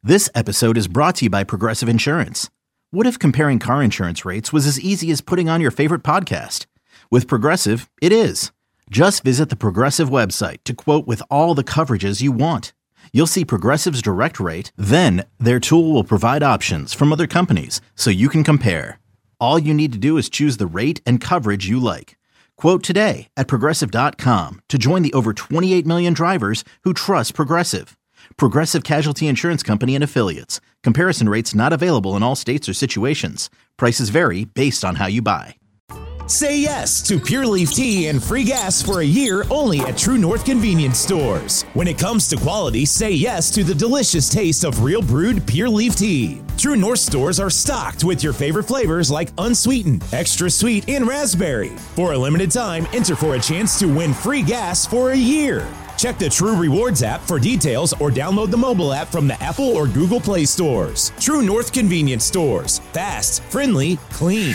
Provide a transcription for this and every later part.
This episode is brought to you by Progressive Insurance. What if comparing car insurance rates was as easy as putting on your favorite podcast? With Progressive, it is. Just visit the Progressive website to quote with all the coverages you want. You'll see Progressive's direct rate, then their tool will provide options from other companies so you can compare. All you need to do is choose the rate and coverage you like. Quote today at Progressive.com to join the over 28 million drivers who trust Progressive. Progressive Casualty Insurance Company and Affiliates. Comparison rates not available in all states or situations. Prices vary based on how you buy. Say yes to Pure Leaf Tea and free gas for a year only at True North Convenience Stores. When it comes to quality, say yes to the delicious taste of real brewed Pure Leaf Tea. True North stores are stocked with your favorite flavors like unsweetened, extra sweet, and raspberry. For a limited time, enter for a chance to win free gas for a year. Check the True Rewards app for details or download the mobile app from the Apple or Google Play stores. True North Convenience Stores. Fast, friendly, clean.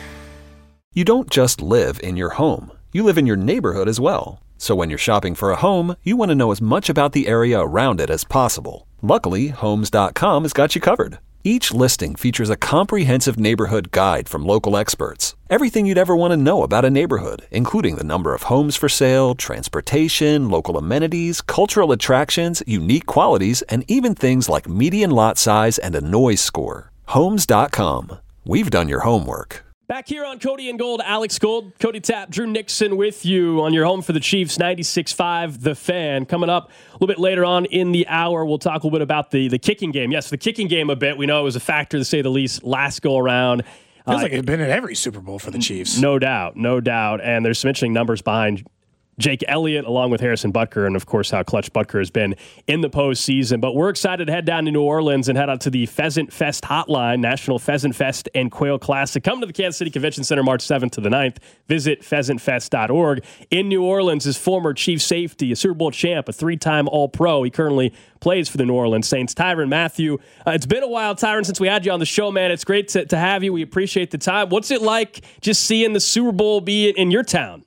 You don't just live in your home. You live in your neighborhood as well. So when you're shopping for a home, you want to know as much about the area around it as possible. Luckily, Homes.com has got you covered. Each listing features a comprehensive neighborhood guide from local experts. Everything you'd ever want to know about a neighborhood, including the number of homes for sale, transportation, local amenities, cultural attractions, unique qualities, and even things like median lot size and a noise score. Homes.com. We've done your homework. Back here on Cody and Gold, Alex Gold, Cody Tapp, Drew Nixon with you on your home for the Chiefs, 96.5 The Fan. Coming up a little bit later on in the hour, we'll talk a little bit about the kicking game. Yes, the kicking game a bit. We know it was a factor, to say the least, last go-around. Feels like it had been at every Super Bowl for the Chiefs. No doubt, no doubt. And there's some interesting numbers behind Jake Elliott, along with Harrison Butker, and of course how clutch Butker has been in the postseason. But we're excited to head down to New Orleans and head out to the Pheasant Fest Hotline, National Pheasant Fest and Quail Classic. Come to the Kansas City Convention Center March 7th to the 9th. Visit pheasantfest.org. In New Orleans is former Chief safety, a Super Bowl champ, a three-time All-Pro. He currently plays for the New Orleans Saints. Tyrann Mathieu. It's been a while, Tyrann, since we had you on the show, man. It's great to have you. We appreciate the time. What's it like just seeing the Super Bowl be in your town?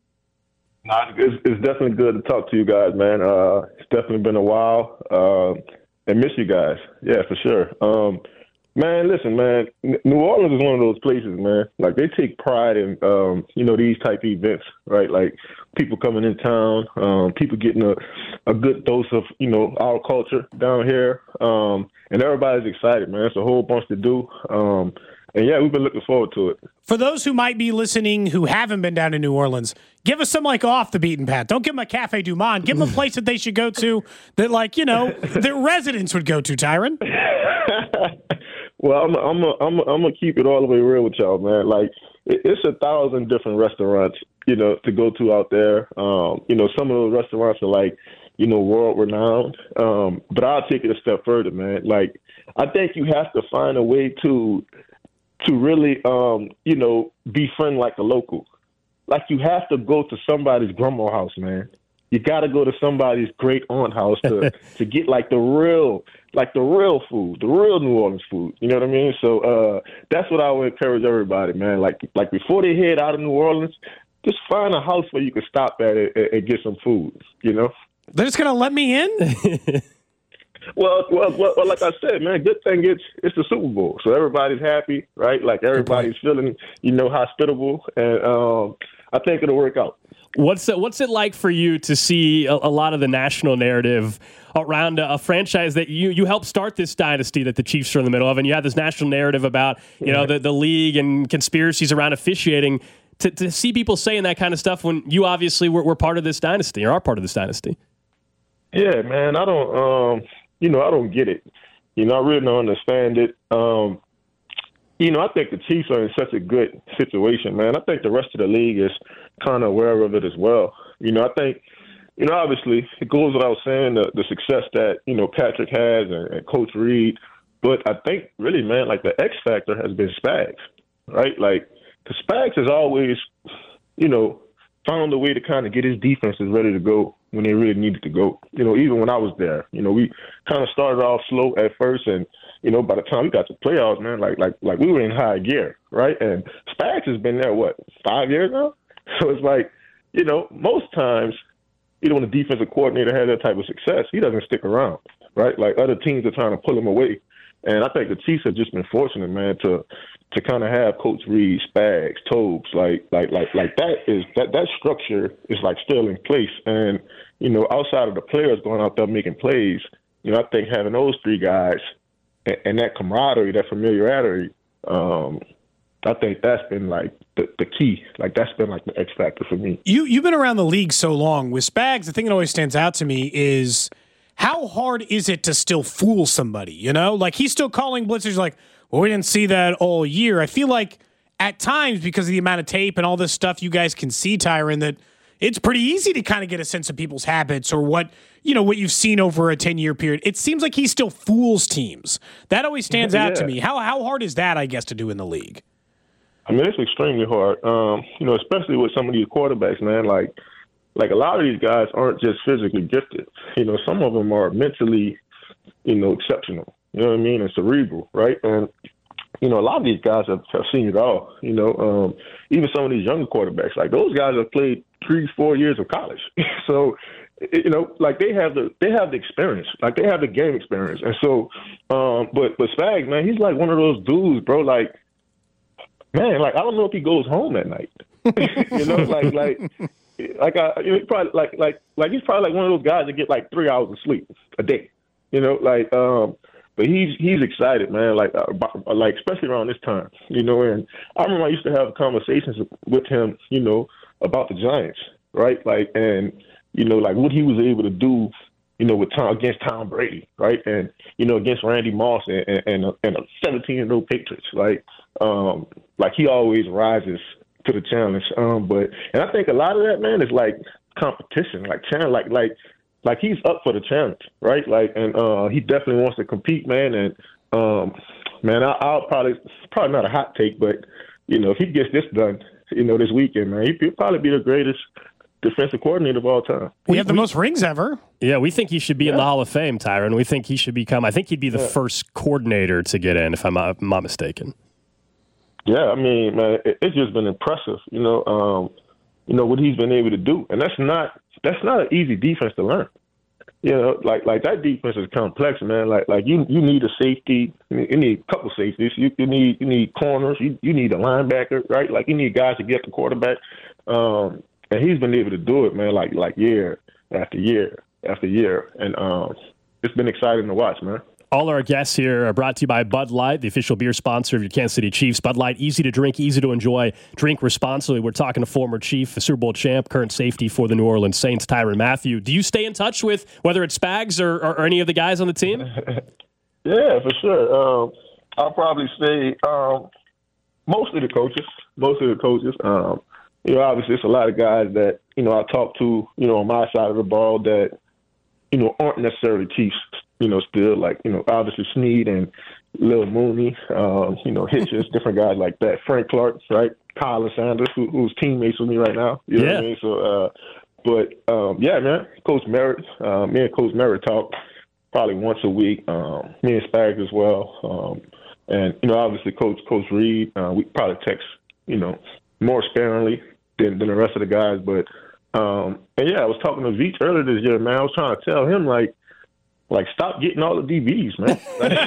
It's definitely good to talk to you guys, man. It's definitely been a while. And miss you guys. Yeah, for sure. Man, listen, man. New Orleans is one of those places, man. Like, they take pride in, these type of events, right? Like, people coming in town, people getting a good dose of, our culture down here. And everybody's excited, man. It's a whole bunch to do. And, yeah, we've been looking forward to it. For those who might be listening who haven't been down to New Orleans, give us some, off the beaten path. Don't give them a Cafe Du Monde. Give them a place that they should go to that, their residents would go to, Tyrann. Well, I'm gonna keep it all the way real with y'all, man. Like, it's 1,000 different restaurants, to go to out there. Some of those restaurants are world renowned. But I'll take it a step further, man. Like, I think you have to find a way to really, befriend like a local. Like, you have to go to somebody's grandma house, man. You got to go to somebody's great aunt house to get the real food, the real New Orleans food. You know what I mean? So that's what I would encourage everybody, man. Like before they head out of New Orleans, just find a house where you can stop at and get some food. They're just gonna let me in. Well, like I said, man, good thing it's the Super Bowl, so everybody's happy, right? Like, everybody's feeling, hospitable, and I think it'll work out. What's it like for you to see a lot of the national narrative around a franchise that you helped start this dynasty that the Chiefs are in the middle of, and you have this national narrative about the league and conspiracies around officiating? To see people saying that kind of stuff when you obviously were part of this dynasty or are part of this dynasty. Yeah, man, I don't get it. I really don't understand it. I think the Chiefs are in such a good situation, man. I think the rest of the league is kind of aware of it as well. I think, obviously it goes without saying the success that, Patrick has and Coach Reed. But I think really, man, the X factor has been Spags, right? Because Spags has always, found a way to kind of get his defenses ready to go when they really needed to go. Even when I was there, we kind of started off slow at first, and by the time we got to playoffs, man, like we were in high gear, right? And Spags has been there 5 years now. So it's most times, when a defensive coordinator has that type of success, he doesn't stick around. right? Like other teams are trying to pull him away. And I think the Chiefs have just been fortunate, man, to kind of have Coach Reid, Spags, Tobes, like that structure is like still in place. And, you know, outside of the players going out there making plays, you know, I think having those three guys and that camaraderie, that familiarity, I think that's been like the key. Like that's been like the X factor for me. You've been around the league so long. With Spags, the thing that always stands out to me is how hard is it to still fool somebody? You know, like he's still calling blitzers like, well, we didn't see that all year. I feel like at times because of the amount of tape and all this stuff you guys can see, Tyron, that it's pretty easy to kind of get a sense of people's habits or what you've seen over a 10-year period. It seems like he still fools teams. That always stands out to me. How hard is that, I guess, to do in the league? I mean, it's extremely hard, especially with some of these quarterbacks, man. Like a lot of these guys aren't just physically gifted. You know, some of them are mentally, exceptional. You know what I mean? And cerebral, right? And, a lot of these guys have seen it all. Even some of these younger quarterbacks, like those guys have played 3-4 years of college. So, like they have the experience, like they have the game experience. And so, but Spags, man, he's like one of those dudes, bro. Like, man, like I don't know if he goes home at night. He's probably like one of those guys that get like 3 hours of sleep a day. But he's excited, man. Like especially around this time, And I remember I used to have conversations with him, about the Giants, right? Like, and like what he was able to do, against Tom Brady, right? And against Randy Moss and a 17-year-old Patriots, like he always rises to the challenge. And I think a lot of that, man, is like competition, like challenge, like he's up for the challenge, right? Like, and he definitely wants to compete, man. And man, I'll probably not a hot take, but if he gets this done, this weekend, man, he'll probably be the greatest defensive coordinator of all time. We have the most rings ever. Yeah, we think he should be in the Hall of Fame, Tyron. We think he should become. I think he'd be the first coordinator to get in, if I'm not mistaken. Yeah, I mean, man, it's just been impressive. What he's been able to do, and that's not an easy defense to learn. Like that defense is complex, man. Like you need a safety, you need a couple safeties, you need corners, you need a linebacker, right? Like you need guys to get the quarterback, and he's been able to do it, man. Like year after year after year, and it's been exciting to watch, man. All our guests here are brought to you by Bud Light, the official beer sponsor of your Kansas City Chiefs. Bud Light, easy to drink, easy to enjoy. Drink responsibly. We're talking to former Chief, a Super Bowl champ, current safety for the New Orleans Saints, Tyrann Mathieu. Do you stay in touch with whether it's Spags or any of the guys on the team? Yeah, for sure. I'll probably say mostly the coaches. Obviously, it's a lot of guys that I talk to, on my side of the ball that aren't necessarily Chiefs. Still like, obviously Snead and Lil Mooney, Hitches, different guys like that. Frank Clark, right? Colin Sanders, who's teammates with me right now. You know what I mean? So, man, Coach Merritt, me and Coach Merritt talk probably once a week. Me and Spags as well. And, obviously Coach Reid, we probably text, more sparingly than the rest of the guys. But, I was talking to Veach earlier this year, man. I was trying to tell him, like stop getting all the DBs, man.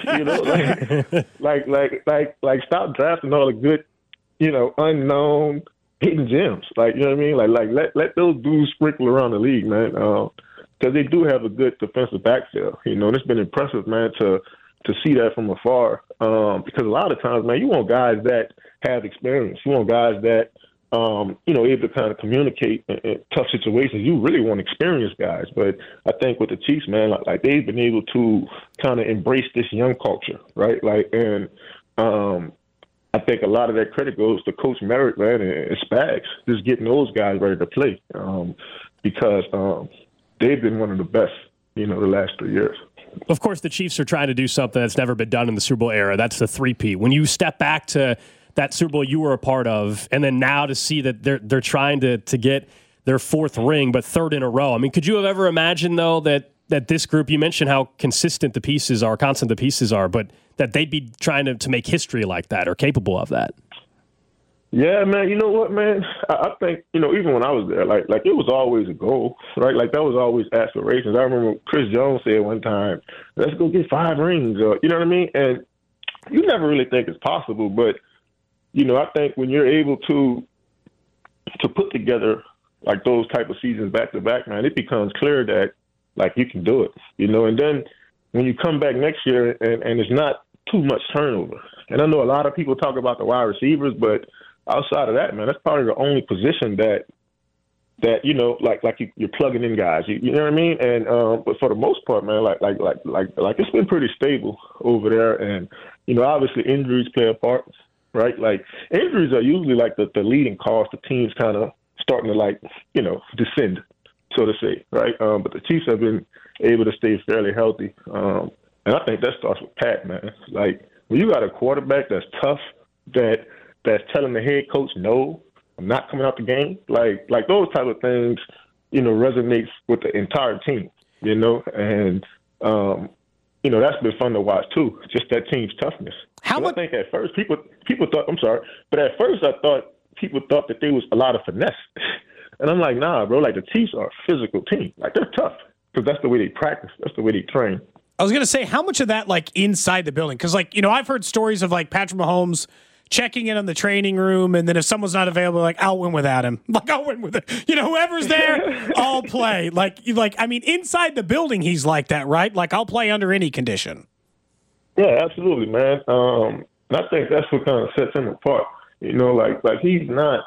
Like stop drafting all the good, unknown hidden gems. Like, you know what I mean? Like let those dudes sprinkle around the league, man. Because they do have a good defensive backfield. And it's been impressive, man, to see that from afar. Because a lot of times, man, you want guys that have experience. You want guys that able to kind of communicate in tough situations. You really want experienced guys. But I think with the Chiefs, man, like they've been able to kind of embrace this young culture, right? And I think a lot of that credit goes to Coach Merritt, man, and Spags, just getting those guys ready to play because they've been one of the best, the last 3 years. Of course, the Chiefs are trying to do something that's never been done in the Super Bowl era. That's the three-peat. When you step back to that Super Bowl you were a part of, and then now to see that they're trying to get their fourth ring, but third in a row. I mean, could you have ever imagined, though, that this group, you mentioned how constant the pieces are, but that they'd be trying to make history like that or capable of that? Yeah, man. You know what, man? I think, even when I was there, like it was always a goal, right? Like that was always aspirations. I remember Chris Jones said one time, "Let's go get 5 rings," or you know what I mean? And you never really think it's possible, but I think when you're able to put together like those type of seasons back to back, man, it becomes clear that like you can do it, And then when you come back next year and it's not too much turnover, and I know a lot of people talk about the wide receivers, but outside of that, man, that's probably the only position that you're plugging in guys. You know what I mean? And but for the most part, man, like it's been pretty stable over there. And obviously injuries play a part, right? Like injuries are usually like the leading cause the teams kind of starting to descend, so to say, right? But the Chiefs have been able to stay fairly healthy, and I think that starts with Pat, man. Like when you got a quarterback that's tough, that's telling the head coach, no, I'm not coming out the game. Like those type of things, resonates with the entire team, and that's been fun to watch too. Just that team's toughness. I think at first people thought, I'm sorry, but at first I thought people thought that there was a lot of finesse, and I'm like, nah, bro. Like the Chiefs are a physical team. Like they're tough because that's the way they practice. That's the way they train. I was gonna say, how much of that like inside the building? Because I've heard stories of like Patrick Mahomes checking in on the training room, and then if someone's not available, like, I'll win without him. Like, I'll win with it. Whoever's there, I'll play. Inside the building, he's like that, right? Like, I'll play under any condition. Yeah, absolutely, man. And I think that's what kind of sets him apart. Like he's not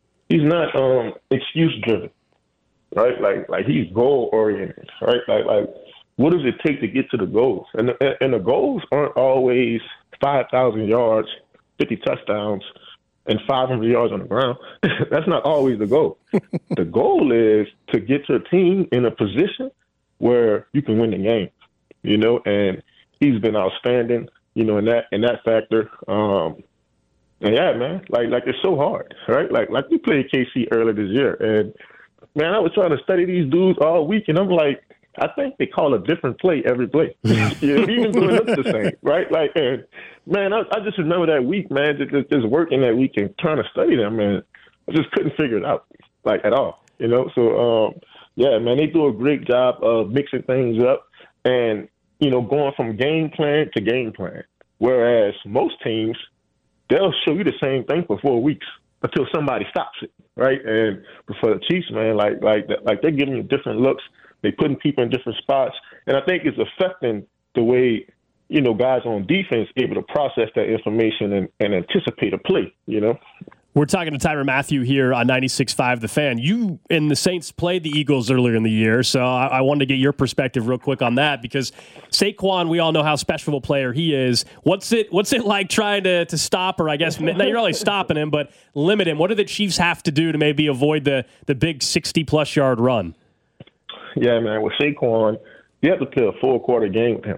excuse driven, right? Like he's goal oriented, right? Like what does it take to get to the goals? And the goals aren't always 5,000 yards. 50 touchdowns and 500 yards on the ground. That's not always the goal. The goal is to get your team in a position where you can win the game, and he's been outstanding, in that factor. And yeah, man, like it's so hard, right? Like we played KC earlier this year, and man, I was trying to study these dudes all week, and I'm like, I think they call a different play every play. Even though it looks the same, right? Like, and man, I just remember that week, man, just working that week and trying to study them, man. I just couldn't figure it out, like, at all, So, yeah, man, they do a great job of mixing things up and, going from game plan to game plan. Whereas most teams, they'll show you the same thing for 4 weeks until somebody stops it, right? And for the Chiefs, man, like they're giving you different looks. They're putting people in different spots. And I think it's affecting the way, guys on defense able to process that information and anticipate a play, We're talking to Tyrann Mathieu here on 96.5 The Fan. You and the Saints played the Eagles earlier in the year, so I wanted to get your perspective real quick on that because Saquon, we all know how special a player he is. What's it like trying to stop, or I guess not you're really stopping him, but limit him? What do the Chiefs have to do to maybe avoid the big 60-plus yard run? Yeah, man, with Saquon, you have to play a full quarter game with him.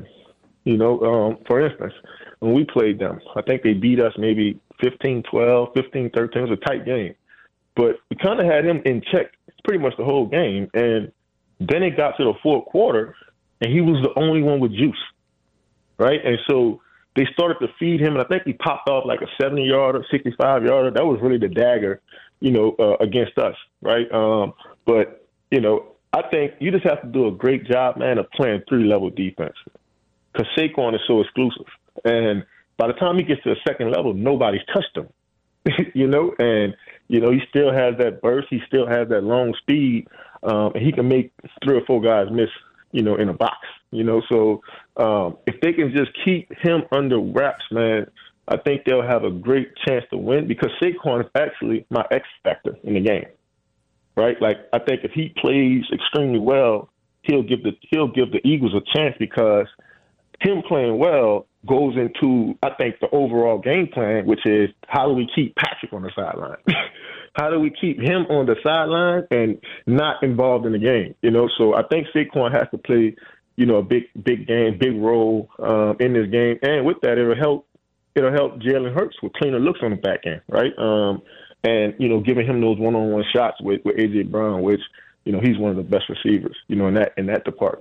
For instance, when we played them, I think they beat us maybe 15-12, 15-13. It was a tight game. But we kind of had him in check pretty much the whole game. And then it got to the fourth quarter, and he was the only one with juice, right? And so they started to feed him, and I think he popped off like a 70-yarder, 65-yarder. That was really the dagger, against us, right? But I think you just have to do a great job, man, of playing 3-level defense because Saquon is so exclusive. And by the time he gets to the second level, nobody's touched him, and, he still has that burst. He still has that long speed, and he can make 3 or 4 guys miss, in a box, So if they can just keep him under wraps, man, I think they'll have a great chance to win because Saquon is actually my X factor in the game. Right, like I think if he plays extremely well, he'll give the Eagles a chance because him playing well goes into I think the overall game plan, which is how do we keep Patrick on the sideline? How do we keep him on the sideline and not involved in the game? So I think Saquon has to play, a big game, big role in this game, and with that, it'll help Jalen Hurts with cleaner looks on the back end, right? And, giving him those one-on-one shots with A.J. Brown, which, he's one of the best receivers, in that department.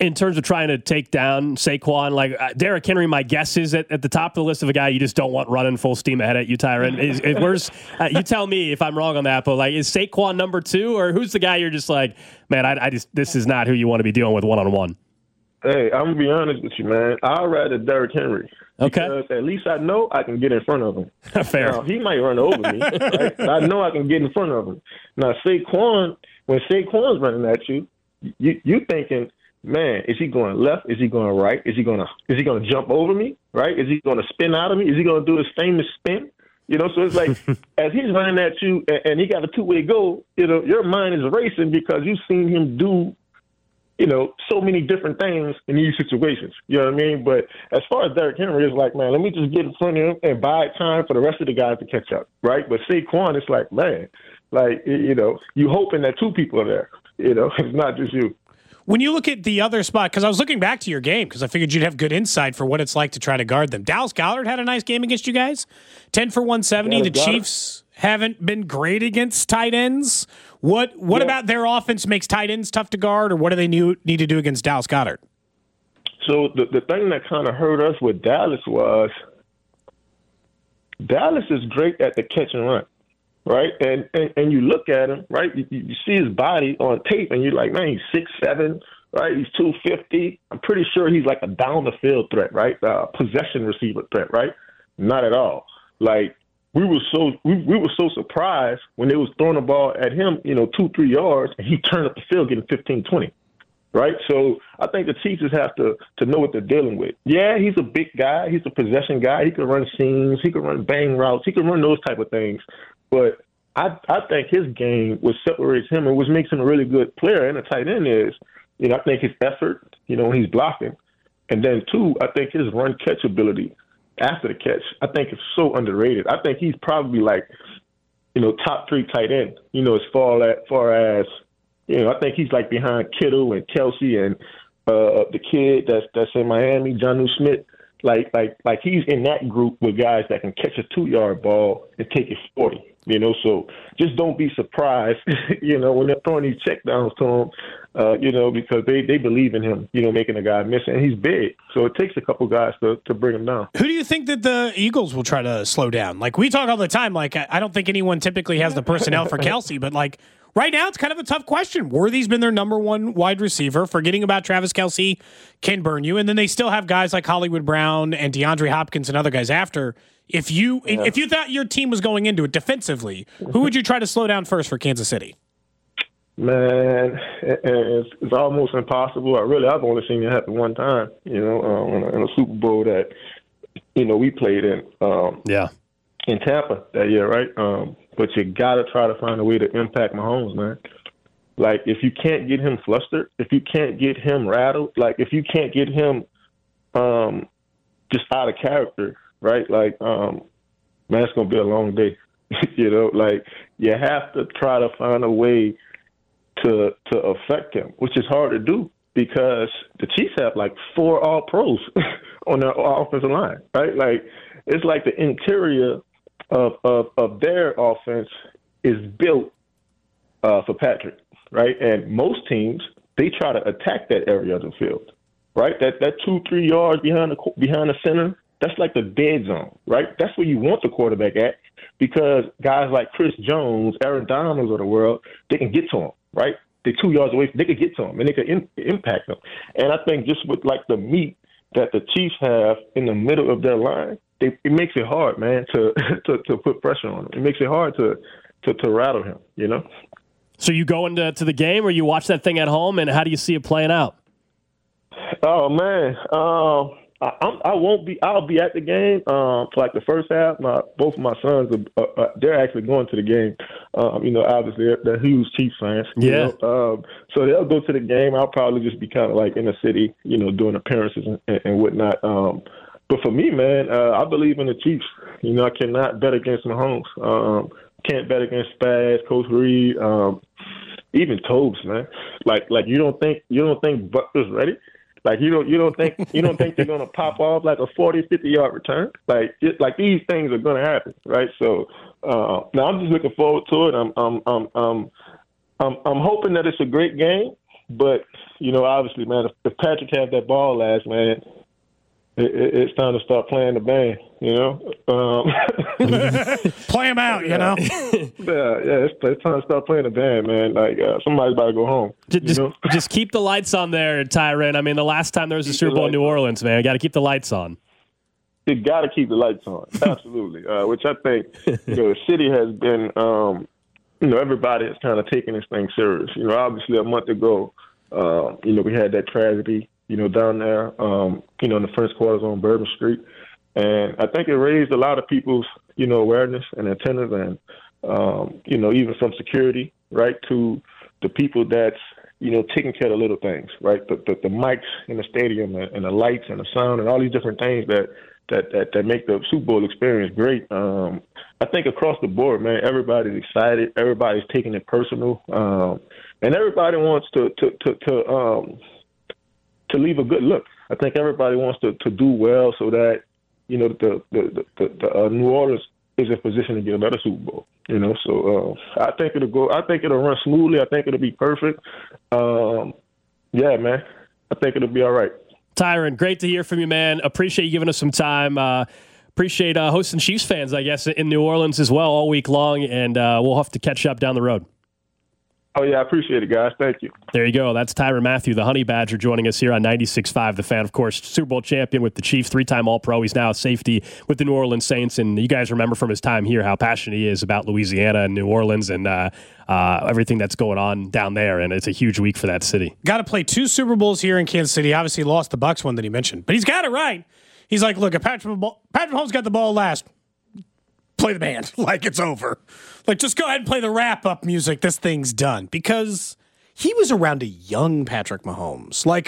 in terms of trying to take down Saquon, like Derrick Henry, my guess is at the top of the list of a guy you just don't want running full steam ahead at you, Tyron. You tell me if I'm wrong on that, but like, is Saquon number 2, or who's the guy you're just like, man, this is not who you want to be dealing with one-on-one? Hey, I'm going to be honest with you, man. I'd rather Derrick Henry. Okay. Because at least I know I can get in front of him. Fair. Now, he might run over me, right? But I know I can get in front of him. Now, Saquon, when Saquon's running at you, you thinking, man, is he going left? Is he going right? Is he going to jump over me? Right? Is he going to spin out of me? Is he going to do his famous spin? So it's like as he's running at you and he got a two-way goal, your mind is racing because you've seen him do, so many different things in these situations. You know what I mean? But as far as Derrick Henry, it's like, man, let me just get in front of him and buy time for the rest of the guys to catch up, right? But Saquon, it's like, man, you hoping that 2 people are there. It's not just you. When you look at the other spot, because I was looking back to your game because I figured you'd have good insight for what it's like to try to guard them. Dallas Goedert had a nice game against you guys, 10 for 170. The Chiefs haven't been great against tight ends. What about their offense makes tight ends tough to guard, or what do they need to do against Dallas Goedert? So the thing that kind of hurt us with Dallas was Dallas is great at the catch and run. Right, and you look at him, right? You see his body on tape, and you're like, man, he's 6'7", right? He's 250. I'm pretty sure he's like a down the field threat, right? Possession receiver threat, right? Not at all. Like we were so surprised when they was throwing the ball at him, 2-3 yards, and he turned up the field getting 15, 20. Right, so I think the Chiefs just have to know what they're dealing with. Yeah, he's a big guy. He's a possession guy. He can run seams. He can run bang routes. He can run those type of things. But I think his game, what separates him and what makes him a really good player and a tight end is, I think his effort, when he's blocking. And then, 2, I think his run-catch ability after the catch, I think is so underrated. I think he's probably like, top 3 tight end, as far as, I think he's like behind Kittle and Kelsey and the kid that's in Miami, Jonnu Smith. Like he's in that group with guys that can catch a 2-yard ball and take it 40. So just don't be surprised, when they're throwing these checkdowns to him, because they believe in him, making a guy miss. And he's big. So it takes a couple guys to bring him down. Who do you think that the Eagles will try to slow down? Like, we talk all the time, like, I don't think anyone typically has the personnel for Kelsey, but, like, right now it's kind of a tough question. Worthy's been their number 1 wide receiver. Forgetting about Travis Kelce can burn you. And then they still have guys like Hollywood Brown and DeAndre Hopkins and other guys after. If you thought your team was going into it defensively, who would you try to slow down first for Kansas City? Man, it's almost impossible. I've only seen it happen one time, in a Super Bowl that, we played in. In Tampa that year, right? But you got to try to find a way to impact Mahomes, man. Like, if you can't get him flustered, if you can't get him rattled, like, if you can't get him just out of character, right? Like, man, it's going to be a long day. Like, you have to try to find a way to affect him, which is hard to do because the Chiefs have, like, 4 All-Pros on their offensive line, right? Like, it's like the interior of their offense is built for Patrick, right? And most teams, they try to attack that area of the field, right? That 2-3 yards behind the center, that's like the dead zone, right? That's where you want the quarterback at because guys like Chris Jones, Aaron Donalds of the world, they can get to him, right? They're 2 yards away, they could get to him and they could impact him. And I think just with like the meat that the Chiefs have in the middle of their line, it makes it hard, man, to put pressure on him. It makes it hard to rattle him, So you go into the game or you watch that thing at home, and how do you see it playing out? Oh, man. I won't be. I'll be at the game for like the first half. Both of my sons they're actually going to the game. Obviously they're huge Chiefs fans. Yeah. So they'll go to the game. I'll probably just be kind of like in the city, doing appearances and whatnot. But for me, man, I believe in the Chiefs. I cannot bet against Mahomes. Can't bet against Spaz, Coach Reed, even Tobes, man. Like you don't think Butler's ready? Like you don't think they're gonna pop off like a 40, 50-yard return? Like these things are gonna happen, right? So now I'm just looking forward to it. I'm hoping that it's a great game, But, obviously, man, if Patrick had that ball last, man, it's time to start playing the band, Play him out, Yeah, it's time to start playing the band, man. Like, somebody's about to go home. Just keep the lights on there, Tyron. I mean, the last time there was a Super Bowl in New Orleans, man, you got to keep the lights on. You got to keep the lights on, absolutely. Which I think, the city has been, everybody has kind of taken this thing serious. Obviously a month ago, we had that tragedy, down there, in the French Quarters on Bourbon Street. And I think it raised a lot of people's, awareness and attendance and, even from security, right, to the people that's, taking care of the little things, right, the mics in the stadium and the lights and the sound and all these different things that make the Super Bowl experience great. I think across the board, man, everybody's excited. Everybody's taking it personal. And everybody wants to leave a good look. I think everybody wants to do well so that, the New Orleans is in position to get another Super Bowl. So I think it'll run smoothly. I think it'll be perfect. Yeah, man, I think it'll be all right. Tyron, great to hear from you, man. Appreciate you giving us some time. Appreciate hosting Chiefs fans, I guess, in New Orleans as well all week long, and we'll have to catch up down the road. Oh, yeah, I appreciate it, guys. Thank you. There you go. That's Tyron Mathieu, the Honey Badger, joining us here on 96.5 The Fan. Of course, Super Bowl champion with the Chiefs, 3-time All-Pro. He's now a safety with the New Orleans Saints, and you guys remember from his time here how passionate he is about Louisiana and New Orleans and everything that's going on down there, and it's a huge week for that city. Got to play 2 Super Bowls here in Kansas City. Obviously lost the Bucs one that he mentioned, but he's got it right. He's like, look, if Patrick Mahomes got the ball last, play the band like it's over. Like, just go ahead and play the wrap-up music. This thing's done. Because he was around a young Patrick Mahomes. Like,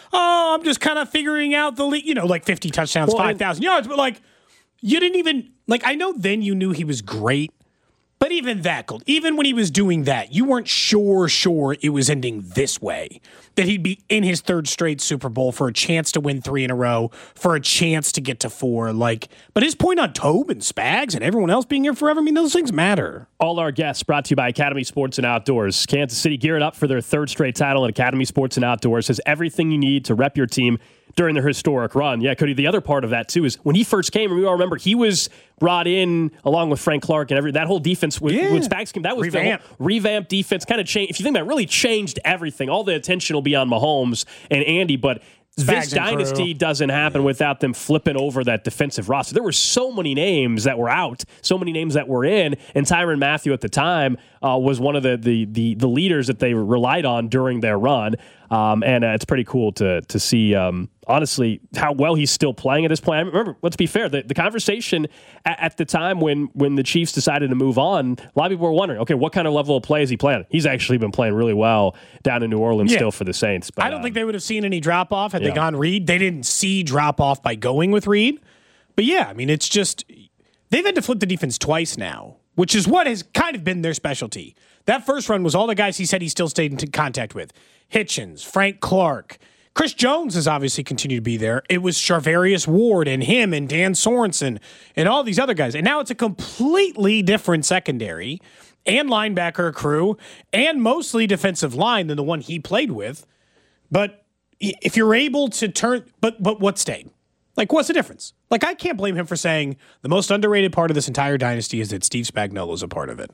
I'm just kind of figuring out the league, like 50 touchdowns, 5,000 yards. But, like, you didn't even, like, I know then you knew he was great. But even that, even when he was doing that, you weren't sure it was ending this way. That he'd be in his 3rd straight Super Bowl for a chance to win 3 in a row, for a chance to get to 4. But his point on Tobe and Spags and everyone else being here forever, I mean, those things matter. All our guests brought to you by Academy Sports and Outdoors. Kansas City geared up for their 3rd straight title, and Academy Sports and Outdoors has everything you need to rep your team during their historic run. Yeah, Cody, the other part of that, too, is when he first came, and we all remember, he was brought in along with Frank Clark and that whole defense when Spags came. That was the revamped defense, kind of changed. If you think about it, really changed everything. All the attention will be on Mahomes and Andy, but this dynasty doesn't happen without them flipping over that defensive roster. There were so many names that were out, so many names that were in, and Tyron Mathieu at the time was one of the leaders that they relied on during their run. And it's pretty cool to see, honestly, how well he's still playing at this point. I remember, let's be fair, the conversation at the time when the Chiefs decided to move on, a lot of people were wondering, okay, what kind of level of play is he playing? He's actually been playing really well down in New Orleans still for the Saints. But I don't think they would have seen any drop-off had they gone Reed. They didn't see drop-off by going with Reed. But yeah, I mean, it's just, they've had to flip the defense twice now, which is what has kind of been their specialty. That first run was all the guys he said he still stayed in contact with. Hitchens, Frank Clark. Chris Jones has obviously continued to be there. It was Charvarius Ward and him and Dan Sorensen and all these other guys. And now it's a completely different secondary and linebacker crew and mostly defensive line than the one he played with. But if you're able to turn, but what stayed? Like, what's the difference? Like, I can't blame him for saying the most underrated part of this entire dynasty is that Steve Spagnuolo is a part of it.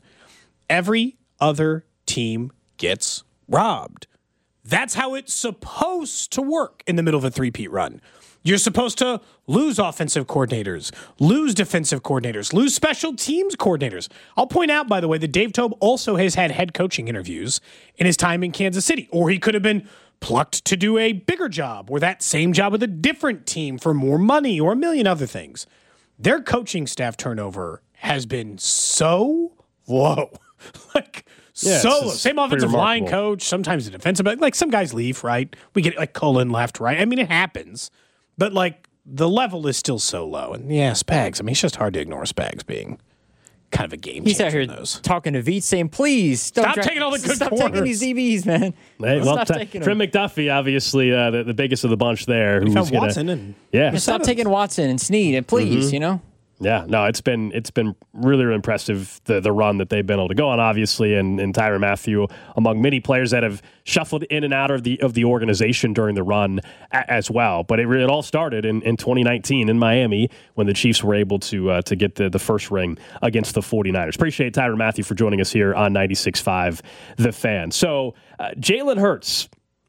Every other team gets robbed. That's how it's supposed to work in the middle of a three-peat run. You're supposed to lose offensive coordinators, lose defensive coordinators, lose special teams coordinators. I'll point out, by the way, that Dave Tobe also has had head coaching interviews in his time in Kansas City, or he could have been plucked to do a bigger job or that same job with a different team for more money or a million other things. Their coaching staff turnover has been so low. Solo. Same offensive line coach, sometimes the defensive, like some guys leave, right? We get like Cullen left, right? I mean, it happens. But like the level is still so low. And yeah, Spags, I mean, it's just hard to ignore Spags being kind of a game changer. He's out here talking to Veach saying, please, stop taking all the good Stop corners. taking these DBs, man. Hey, well, Trim McDuffie, obviously, the biggest of the bunch there. Who's Watson and stop taking Watson and Snead, and please, you know? Yeah, no, it's been really, really impressive, the run that they've been able to go on, obviously, and Tyrann Mathieu among many players that have shuffled in and out of the organization during the run as well. But it all started in 2019 in Miami when the Chiefs were able to get the first ring against the 49ers. Appreciate Tyrann Mathieu for joining us here on 96.5 The Fan. So Jalen Hurts,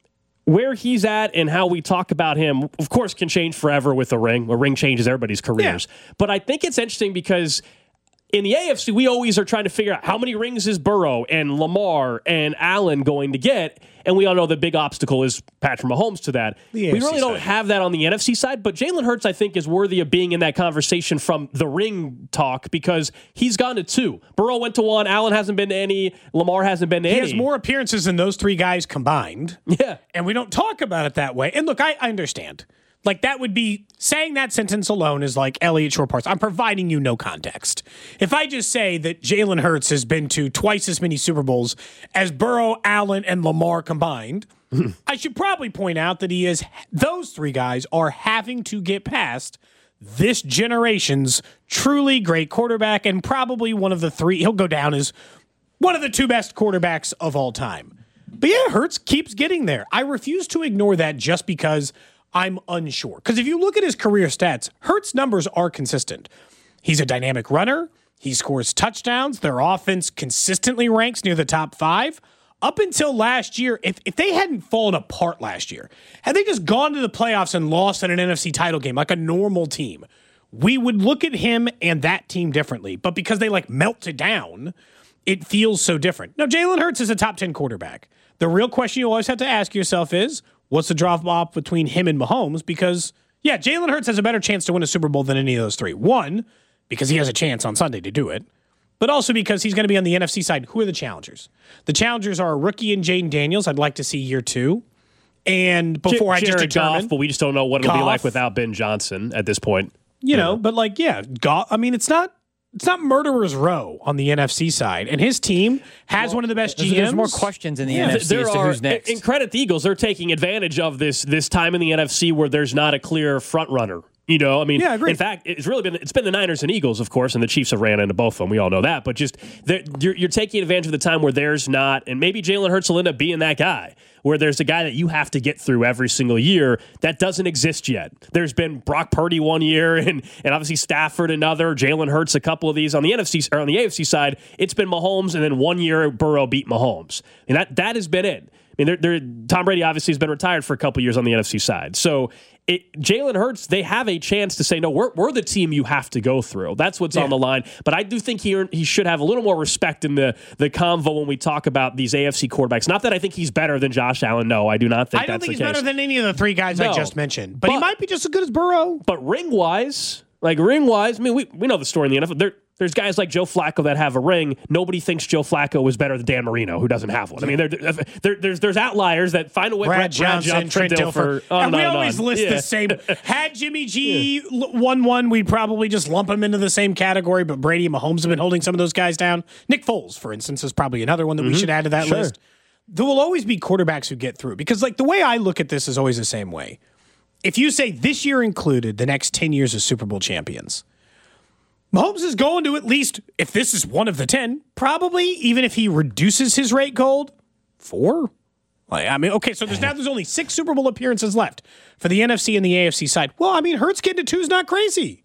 where he's at and how we talk about him, of course, can change forever with a ring. A ring changes everybody's careers. Yeah. But I think it's interesting because in the AFC, we always are trying to figure out how many rings is Burrow and Lamar and Allen going to get. And we all know the big obstacle is Patrick Mahomes to that. We really don't have that on the NFC side, but Jalen Hurts, I think, is worthy of being in that conversation from the ring talk because he's gone to 2. Burrow went to 1. Allen hasn't been to any. Lamar hasn't been to any. He has more appearances than those 3 guys combined. Yeah. And we don't talk about it that way. And look, I understand. Like, that would be, saying that sentence alone is like Elliott Shore-Parks. I'm providing you no context. If I just say that Jalen Hurts has been to twice as many Super Bowls as Burrow, Allen, and Lamar combined, I should probably point out that those 3 guys are having to get past this generation's truly great quarterback and probably one of the 3, he'll go down as one of the 2 best quarterbacks of all time. But yeah, Hurts keeps getting there. I refuse to ignore that just because I'm unsure. Because if you look at his career stats, Hurts' numbers are consistent. He's a dynamic runner. He scores touchdowns. Their offense consistently ranks near the top 5. Up until last year, if they hadn't fallen apart last year, had they just gone to the playoffs and lost in an NFC title game like a normal team, we would look at him and that team differently. But because they melted down, it feels so different. Now, Jalen Hurts is a top 10 quarterback. The real question you always have to ask yourself is, what's the drop-off between him and Mahomes? Because, yeah, Jalen Hurts has a better chance to win a Super Bowl than any of those 3. 1, because he has a chance on Sunday to do it, but also because he's going to be on the NFC side. Who are the challengers? The challengers are a rookie in Jaden Daniels. I'd like to see year 2. And before I just determine... Goff, but we just don't know what it'll be like without Ben Johnson at this point. You know, but Goff, I mean, it's not murderer's row on the NFC side, and his team has one of the best GMs. There's more questions in the NFC as to who's next. And credit the Eagles, they're taking advantage of this time in the NFC where there's not a clear front runner. You know, I mean, yeah, in fact, it's been the Niners and Eagles, of course, and the Chiefs have ran into both of them. We all know that. But just you're taking advantage of the time where there's not, and maybe Jalen Hurts will end up being that guy, where there's a guy that you have to get through every single year that doesn't exist yet. There's been Brock Purdy one year, and obviously Stafford another, Jalen Hurts a couple of these on the NFC or on the AFC side. It's been Mahomes, and then one year Burrow beat Mahomes, and that has been it. I mean, Tom Brady obviously has been retired for a couple of years on the NFC side. So Jalen Hurts, they have a chance to say, no, we're the team you have to go through. That's what's on the line. But I do think he should have a little more respect in the convo when we talk about these AFC quarterbacks. Not that I think he's better than Josh Allen. No, I do not think that's the case. I don't think he's better than any of the 3 guys I just mentioned. But he might be just as good as Burrow. But ring-wise, I mean, we know the story in the NFL. There's guys like Joe Flacco that have a ring. Nobody thinks Joe Flacco is better than Dan Marino, who doesn't have one. I mean, there's outliers that find a way. Brad Johnson, Trent Dilfer. And we always list the same. Had Jimmy G won one, we'd probably just lump him into the same category, but Brady and Mahomes have been holding some of those guys down. Nick Foles, for instance, is probably another one that we should add to that list. There will always be quarterbacks who get through, because the way I look at this is always the same way. If you say this year included, the next 10 years of Super Bowl champions, Mahomes is going to at least, if this is one of the 10, probably, even if he reduces his rate gold, 4. Okay, so there's only 6 Super Bowl appearances left for the NFC and the AFC side. Well, I mean, Hurts getting to 2 is not crazy.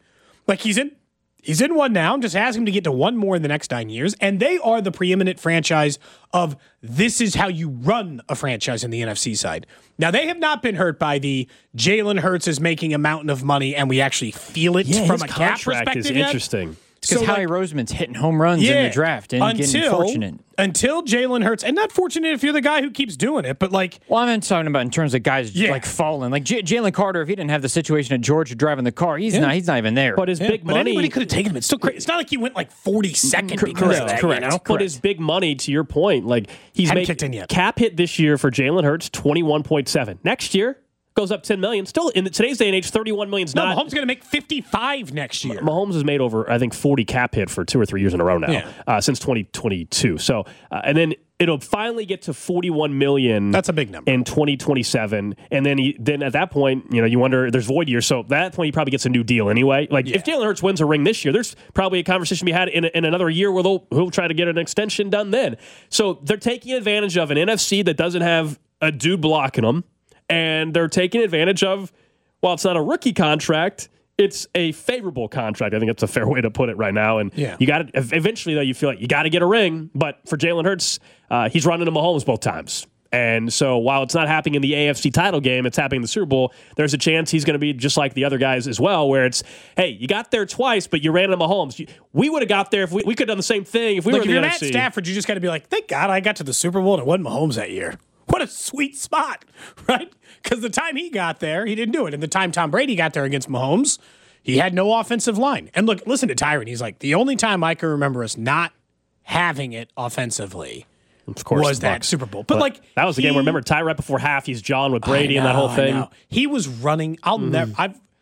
He's in 1 now. Just ask him to get to 1 more in the next 9 years. And they are the preeminent franchise of this is how you run a franchise in the NFC side. Now, they have not been hurt by the Jalen Hurts is making a mountain of money and we actually feel it from a cap perspective is interesting. Because Howie Roseman's hitting home runs in the draft and getting fortunate. Until Jalen Hurts, and not fortunate if you're the guy who keeps doing it, but Well, I'm talking about in terms of guys falling. Like Jalen Carter, if he didn't have the situation at Georgia driving the car, he's not even there. But his big money. But anybody could have taken him. It's still crazy. It's not like he went 42nd because of that. Correct. You know? But his big money, to your point, he's hadn't kicked in yet. Cap hit this year for Jalen Hurts, 21.7. Next year, goes up $10 million. Still, in today's day and age, $31 million is not. Mahomes is going to make $55 next year. Mahomes has made over, I think, 40 cap hit for 2 or 3 years in a row now, since 2022. So, and then it'll finally get to $41 million. That's a big number. In 2027. And then at that point, you wonder, there's void years. So at that point, he probably gets a new deal anyway. If Jalen Hurts wins a ring this year, there's probably a conversation to be had in another year where he'll try to get an extension done then. So they're taking advantage of an NFC that doesn't have a dude blocking them. And they're taking advantage of, while it's not a rookie contract, it's a favorable contract. I think that's a fair way to put it right now. And you got to eventually, though, you feel like you got to get a ring. But for Jalen Hurts, he's running into Mahomes both times. And so while it's not happening in the AFC title game, it's happening in the Super Bowl. There's a chance he's going to be just like the other guys as well, where it's, hey, you got there twice, but you ran into Mahomes. We would have got there if we could have done the same thing if we were in the NFC. If you're Matt Stafford, you just got to be like, thank God I got to the Super Bowl and it wasn't Mahomes that year. What a sweet spot, right? Because the time he got there, he didn't do it. And the time Tom Brady got there against Mahomes, he had no offensive line. And look, listen to Tyron. He's like, the only time I can remember us not having it offensively was that Super Bowl. But that was the game where, remember, right before half, he's jawing with Brady and that whole thing. He was running. I'm not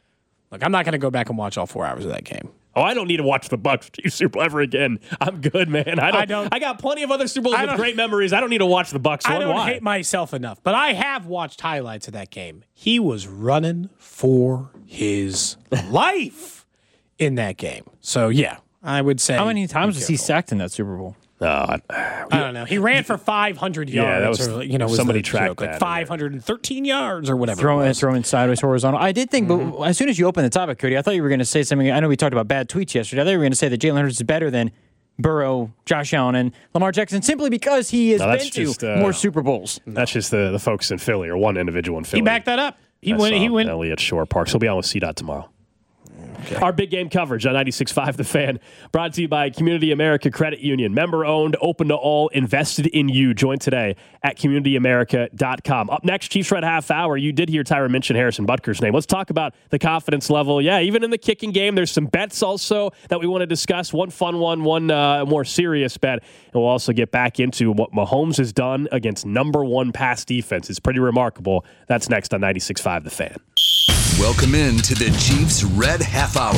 going to go back and watch all 4 hours of that game. Oh, I don't need to watch the Bucs Super Bowl ever again. I'm good, man. I got plenty of other Super Bowls with great memories. I don't need to watch the Bucs. I don't hate myself enough, but I have watched highlights of that game. He was running for his life in that game. So, yeah, I would say. How many times was he sacked in that Super Bowl? I don't know. He ran for 500 yards. That was somebody tracked that. 513 yards or whatever. Throwing sideways horizontal. I did think, but as soon as you opened the topic, Cody, I thought you were going to say something. I know we talked about bad tweets yesterday. I thought you were going to say that Jalen Hurts is better than Burrow, Josh Allen, and Lamar Jackson simply because he has been to more Super Bowls. That's just the folks in Philly or one individual in Philly. He backed that up. He went. Elliott Shore Park. So he'll be on with CDOT tomorrow. Okay. Our big game coverage on 96.5 The Fan, brought to you by Community America Credit Union. Member-owned, open to all, invested in you. Join today at CommunityAmerica.com. Up next, Chiefs Red Half Hour. You did hear Tyron mention Harrison Butker's name. Let's talk about the confidence level. Yeah, even in the kicking game, there's some bets also that we want to discuss. One fun one more serious bet. And we'll also get back into what Mahomes has done against number one pass defense. It's pretty remarkable. That's next on 96.5 The Fan. Welcome in to the Chiefs Red Half Hour.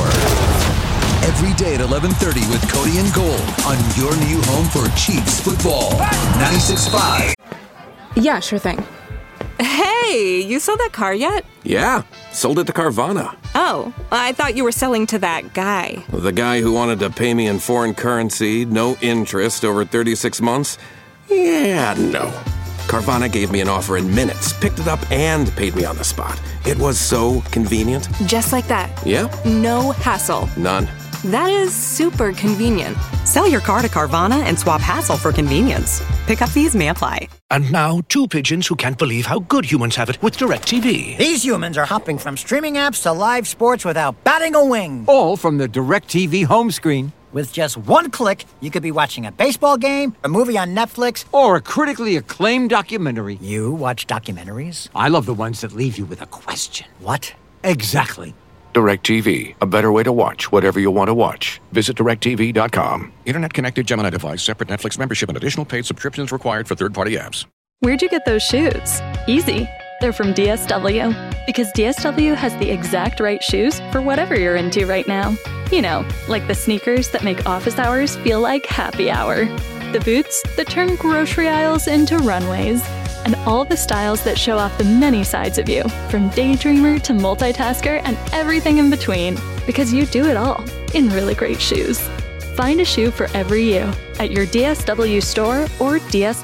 Every day at 11:30 with Cody and Gold on your new home for Chiefs football. 96.5. Yeah, sure thing. Hey, you sold that car yet? Yeah, sold it to Carvana. Oh, I thought you were selling to that guy. The guy who wanted to pay me in foreign currency, no interest, over 36 months? Yeah, no. Carvana gave me an offer in minutes, picked it up, and paid me on the spot. It was so convenient. Just like that. Yeah. No hassle. None. That is super convenient. Sell your car to Carvana and swap hassle for convenience. Pickup fees may apply. And now, two pigeons who can't believe how good humans have it with DirecTV. These humans are hopping from streaming apps to live sports without batting a wing. All from the DirecTV home screen. With just one click, you could be watching a baseball game, a movie on Netflix, or a critically acclaimed documentary. You watch documentaries? I love the ones that leave you with a question. What? Exactly. DirecTV, a better way to watch whatever you want to watch. Visit DirecTV.com. Internet-connected Gemini device, separate Netflix membership, and additional paid subscriptions required for third-party apps. Where'd you get those shoes? Easy. They're from DSW. Because DSW has the exact right shoes for whatever you're into right now. You know, like the sneakers that make office hours feel like happy hour. The boots that turn grocery aisles into runways. And all the styles that show off the many sides of you, from daydreamer to multitasker and everything in between. Because you do it all in really great shoes. Find a shoe for every you at your DSW store or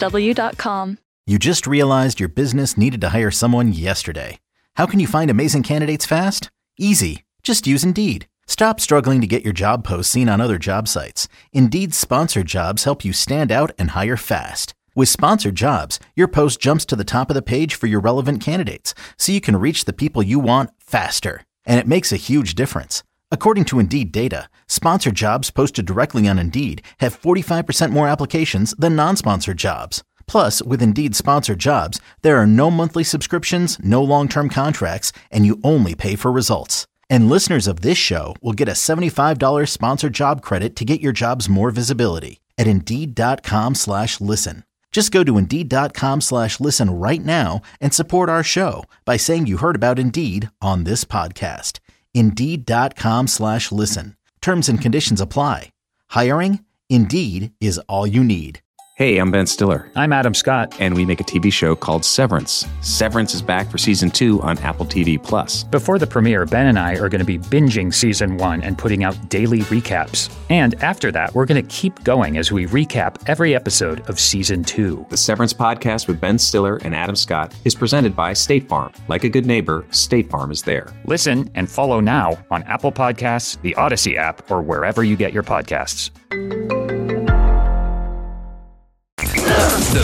DSW.com. You just realized your business needed to hire someone yesterday. How can you find amazing candidates fast? Easy. Just use Indeed. Stop struggling to get your job posts seen on other job sites. Indeed's sponsored jobs help you stand out and hire fast. With sponsored jobs, your post jumps to the top of the page for your relevant candidates, so you can reach the people you want faster. And it makes a huge difference. According to Indeed data, sponsored jobs posted directly on Indeed have 45% more applications than non-sponsored jobs. Plus, with Indeed sponsored jobs, there are no monthly subscriptions, no long-term contracts, and you only pay for results. And listeners of this show will get a $75 sponsored job credit to get your jobs more visibility at Indeed.com/listen. Just go to Indeed.com/listen right now and support our show by saying you heard about Indeed on this podcast. Indeed.com/listen. Terms and conditions apply. Hiring? Indeed is all you need. Hey, I'm Ben Stiller. I'm Adam Scott. And we make a TV show called Severance. Severance is back for season 2 on Apple TV+. Before the premiere, Ben and I are going to be binging season 1 and putting out daily recaps. And after that, we're going to keep going as we recap every episode of season 2. The Severance podcast with Ben Stiller and Adam Scott is presented by State Farm. Like a good neighbor, State Farm is there. Listen and follow now on Apple Podcasts, the Odyssey app, or wherever you get your podcasts. The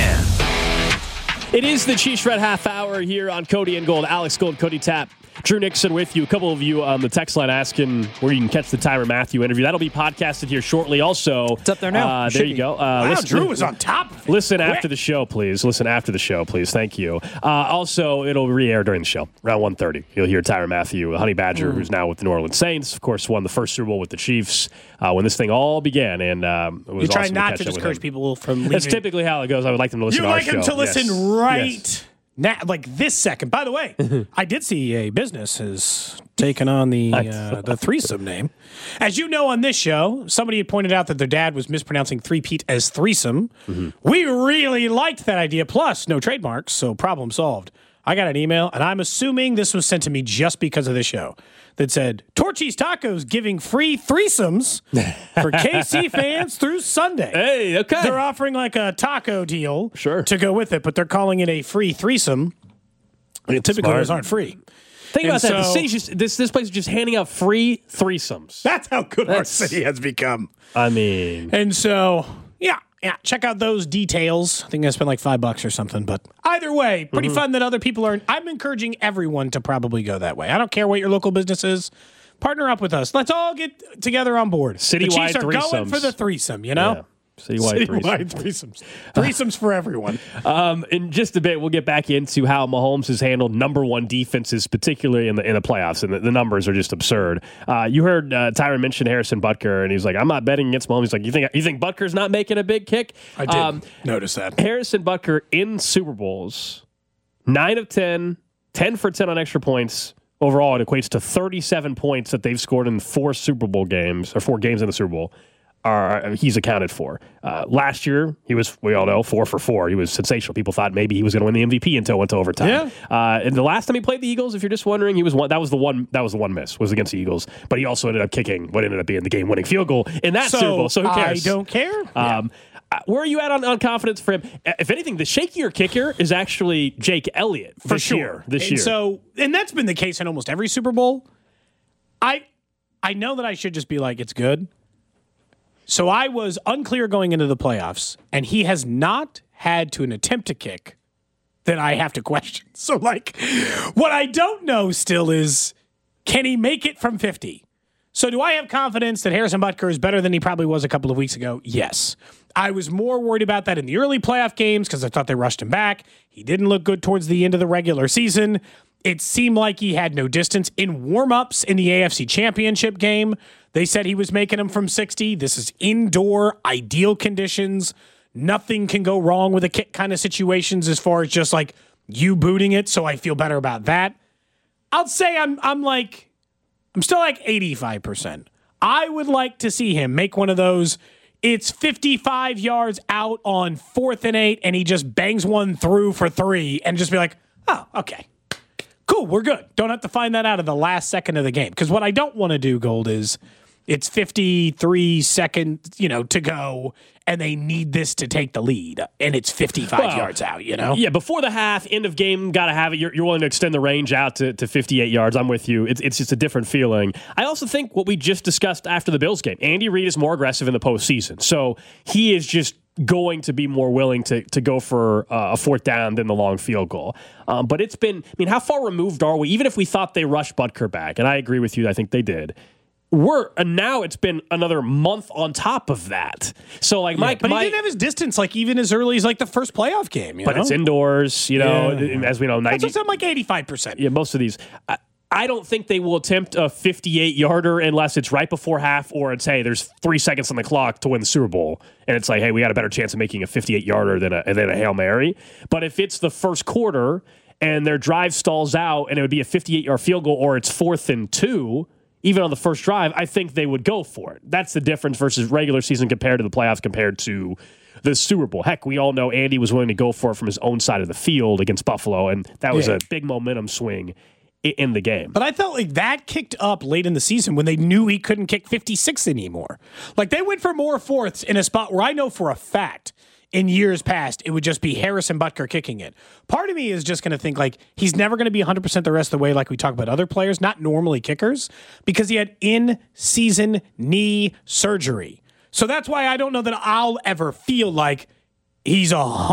Fan. It is the Chiefs Red Half Hour here on Cody and Gold. Alex Gold, Cody Tapp, Drew Nixon with you. A couple of you on the text line asking where you can catch the Tyrann Mathieu interview. That'll be podcasted here shortly. Also, it's up there now. There you go. Wow, Drew was on top of it. Listen after the show, please. Listen after the show, please. Thank you. Also, it'll re-air during the show, around 1:30. You'll hear Tyrann Mathieu, a Honey Badger, who's now with the New Orleans Saints. Of course, won the first Super Bowl with the Chiefs when this thing all began. And it was you try awesome not to discourage people from leaving. That's typically how it goes. I would like them to listen to our show. You like them to listen right yes. now, like this second. By the way, I did see a business has taken on the threesome name. As you know, on this show, somebody had pointed out that their dad was mispronouncing three-peat as threesome. Mm-hmm. We really liked that idea. Plus, no trademarks, so problem solved. I got an email, and I'm assuming this was sent to me just because of the show, that said, Torchy's Tacos giving free threesomes for KC fans through Sunday. Hey, okay. They're offering like a taco deal to go with it, but they're calling it a free threesome. Typically, those aren't free. Think about that. The city's just, this place is just handing out free threesomes. That's how good our city has become. I mean. And so, yeah, check out those details. I think I spent like $5 or something. But either way, pretty fun that other people are. I'm encouraging everyone to probably go that way. I don't care what your local business is. Partner up with us. Let's all get together on board. Citywide the Chiefs are threesomes. Going for the threesome, you know? Yeah. Citywide threesomes. Threesomes for everyone. In just a bit, we'll get back into how Mahomes has handled number one defenses, particularly in the playoffs, and the numbers are just absurd. You heard Tyrann mention Harrison Butker, and he's like, "I'm not betting against Mahomes." He's like, "You think Butker's not making a big kick?" I did notice that. Harrison Butker in Super Bowls, 9 of 10, 10 for 10 on extra points. Overall, it equates to 37 points that they've scored in 4 Super Bowl games, or 4 games in the Super Bowl. He's accounted for. Last year, he was, we all know, 4 for 4. He was sensational. People thought maybe he was going to win the MVP until it went to overtime. Yeah. And the last time he played the Eagles, if you're just wondering, he was one. That was the one miss was against the Eagles. But he also ended up kicking what ended up being the game-winning field goal in that Super Bowl. So who cares? I don't care. Where are you at on confidence for him? If anything, the shakier kicker is actually Jake Elliott for sure. This year. So, and that's been the case in almost every Super Bowl. I know that I should just be like, it's good. So I was unclear going into the playoffs, and he has not had to attempt a kick that I have to question. So, like, what I don't know still is, can he make it from 50? So do I have confidence that Harrison Butker is better than he probably was a couple of weeks ago? Yes. I was more worried about that in the early playoff games because I thought they rushed him back. He didn't look good towards the end of the regular season. It seemed like he had no distance. In warm-ups in the AFC Championship game, they said he was making them from 60. This is indoor, ideal conditions. Nothing can go wrong with a kick kind of situations as far as just like you booting it, so I feel better about that. I'll say I'm still like 85%. I would like to see him make one of those, it's 55 yards out on 4th and 8, and he just bangs one through for 3 and just be like, oh, okay. Cool, we're good. Don't have to find that out of the last second of the game. Because what I don't want to do, Gold, is it's 53 seconds, to go, and they need this to take the lead, and it's 55 yards out, Yeah, before the half, end of game, got to have it. You're willing to extend the range out to 58 yards. I'm with you. It's just a different feeling. I also think what we just discussed after the Bills game, Andy Reid is more aggressive in the postseason. So he is just going to be more willing to go for a 4th down than the long field goal. But it's been, how far removed are we? Even if we thought they rushed Butker back, and I agree with you, I think they did. Now it's been another month on top of that. So like Mike, but he didn't have his distance even as early as like the first playoff game. But it's indoors, as we know, 90. That's I'm like 85%. Yeah, most of these. I don't think they will attempt a 58-yarder unless it's right before half or it's, hey, there's 3 seconds on the clock to win the Super Bowl. And it's like, hey, we got a better chance of making a 58-yarder than a Hail Mary. But if it's the first quarter and their drive stalls out and it would be a 58-yard field goal or it's 4th and 2, even on the first drive, I think they would go for it. That's the difference versus regular season compared to the playoffs compared to the Super Bowl. Heck, we all know Andy was willing to go for it from his own side of the field against Buffalo, and that was a big momentum swing in the game. But I felt like that kicked up late in the season when they knew he couldn't kick 56 anymore. Like, they went for more fourths in a spot where I know for a fact in years past it would just be Harrison Butker kicking it. Part of me is just going to think, like, he's never going to be 100% the rest of the way like we talk about other players, not normally kickers, because he had in-season knee surgery. So that's why I don't know that I'll ever feel like he's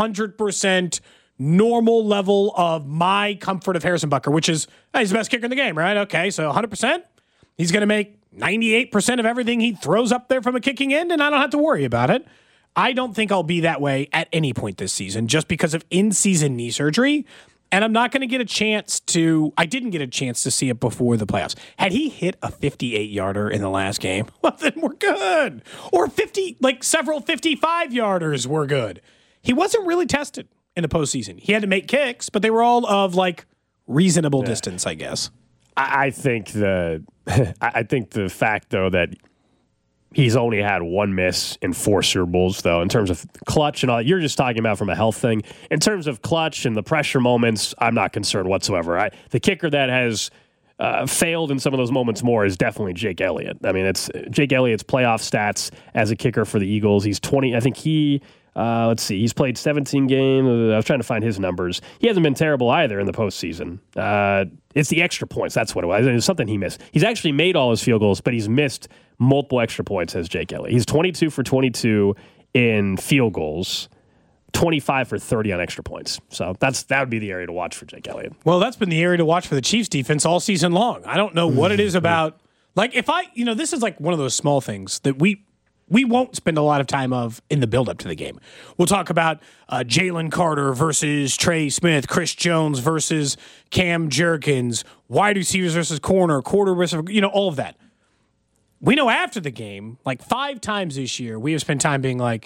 100% normal level of my comfort of Harrison Butker, which is, he's the best kicker in the game, right? Okay, so 100%. He's going to make 98% of everything he throws up there from a kicking end, and I don't have to worry about it. I don't think I'll be that way at any point this season just because of in-season knee surgery, and I'm not going to get a chance to – I didn't get a chance to see it before the playoffs. Had he hit a 58-yarder in the last game, well, then we're good. Or several 55-yarders were good. He wasn't really tested in the postseason. He had to make kicks, but they were all of reasonable distance, I guess. I think the fact though that he's only had one miss in 4 Super Bowls though, in terms of clutch and all that, you're just talking about from a health thing. In terms of clutch and the pressure moments, I'm not concerned whatsoever. The kicker that has failed in some of those moments more is definitely Jake Elliott. I mean, it's Jake Elliott's playoff stats as a kicker for the Eagles. He's 20. I think let's see. He's played 17 games. I was trying to find his numbers. He hasn't been terrible either in the postseason. It's the extra points. That's what it was. It was something he missed. He's actually made all his field goals, but he's missed multiple extra points as Jake Elliott. He's 22 for 22 in field goals, 25 for 30 on extra points. So that would be the area to watch for Jake Elliott. Well, that's been the area to watch for the Chiefs defense all season long. I don't know what it is about. This is one of those small things that we won't spend a lot of time in the build-up to the game. We'll talk about Jalen Carter versus Trey Smith, Chris Jones versus Cam Jerkins, wide receivers versus quarter versus, all of that. We know after the game, 5 times this year, we have spent time being like,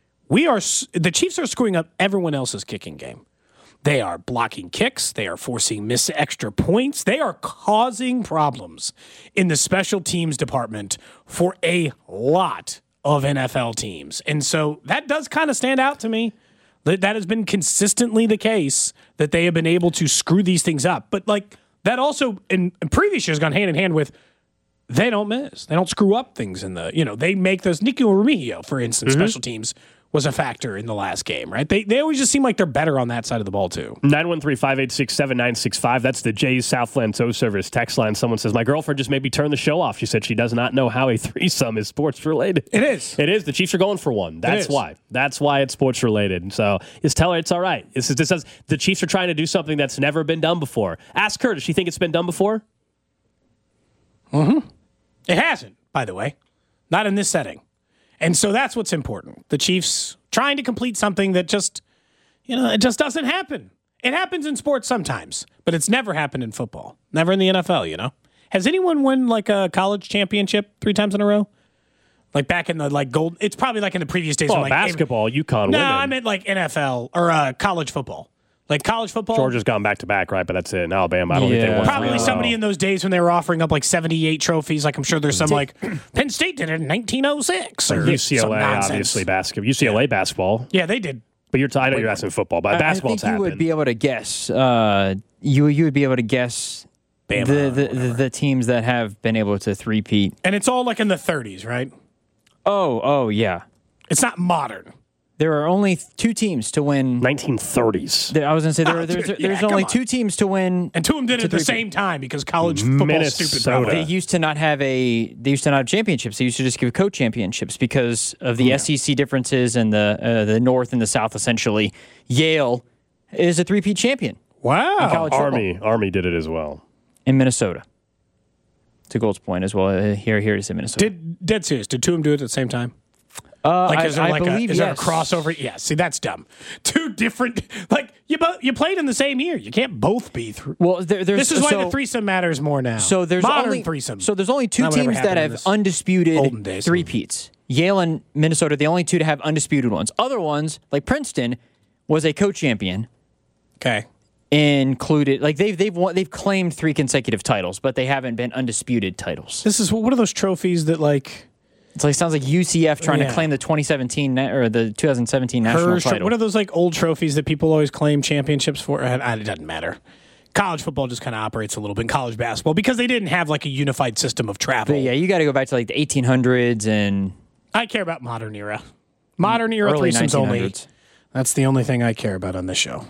the Chiefs are screwing up everyone else's kicking game. They are blocking kicks. They are forcing missed extra points. They are causing problems in the special teams department for a lot of NFL teams. And so that does kind of stand out to me. That has been consistently the case, that they have been able to screw these things up. But that also in previous years gone hand in hand with they don't miss. They don't screw up things in they make those. Nico Remigio, for instance, special teams was a factor in the last game, right? They always just seem like they're better on that side of the ball, too. 913-586-7965. That's the Jays Southland Tow Service text line. Someone says, my girlfriend just made me turn the show off. She said she does not know how a threesome is sports-related. It is. It is. The Chiefs are going for one. That's why. That's why it's sports-related. So just tell her it's all right. This says the Chiefs are trying to do something that's never been done before. Ask her, does she think it's been done before? Mm-hmm. It hasn't, by the way. Not in this setting. And so that's what's important. The Chiefs trying to complete something that just, it just doesn't happen. It happens in sports sometimes, but it's never happened in football. Never in the NFL, Has anyone won a college championship 3 times in a row? Back in the gold. It's probably in the previous days. Well, basketball, UConn women. No, I meant NFL or college football. College football? Georgia's gone back-to-back, right? But that's it. In Alabama, I don't think they won. Probably somebody in those days when they were offering up 78 trophies. I'm sure there's some Penn State did it in 1906. Or UCLA, obviously, basketball. UCLA basketball. Yeah, they did. But I know you're asking football, but basketball I think you would be able to guess. You would be able to guess the teams that have been able to three-peat. And it's all in the 30s, right? Oh, yeah. It's not modern. There are only 2 teams to win. 1930s. I was going to say there's only 2 teams to win, and 2 of them did it at the same time because college football is stupid. They used to not have championships. They used to just give co-championships because of the SEC differences and the North and the South. Essentially, Yale is a 3-peat champion. Wow, Army did it as well in Minnesota. To Gold's point as well, here it is in Minnesota. Dead serious. Did 2 of them do it at the same time? Is there I believe is there a yes. crossover? Yeah, see, that's dumb. Two different, you played in the same year. You can't both be through. Well, this is why the threesome matters more now. So there's modern only threesome. So there's only two teams that have undisputed three-peats. Yale and Minnesota are the only two to have undisputed ones. Other ones, like Princeton, was a co-champion. Okay. Included, they've claimed 3 consecutive titles, but they haven't been undisputed titles. This is what are those trophies that sounds like UCF trying to claim the 2017 or the 2017 national title. What are those old trophies that people always claim championships for? It doesn't matter. College football just kind of operates a little bit in college basketball because they didn't have a unified system of travel. But yeah, you got to go back to the 1800s and. I care about modern era. Modern era early threesomes 1900s. only. That's the only thing I care about on this show.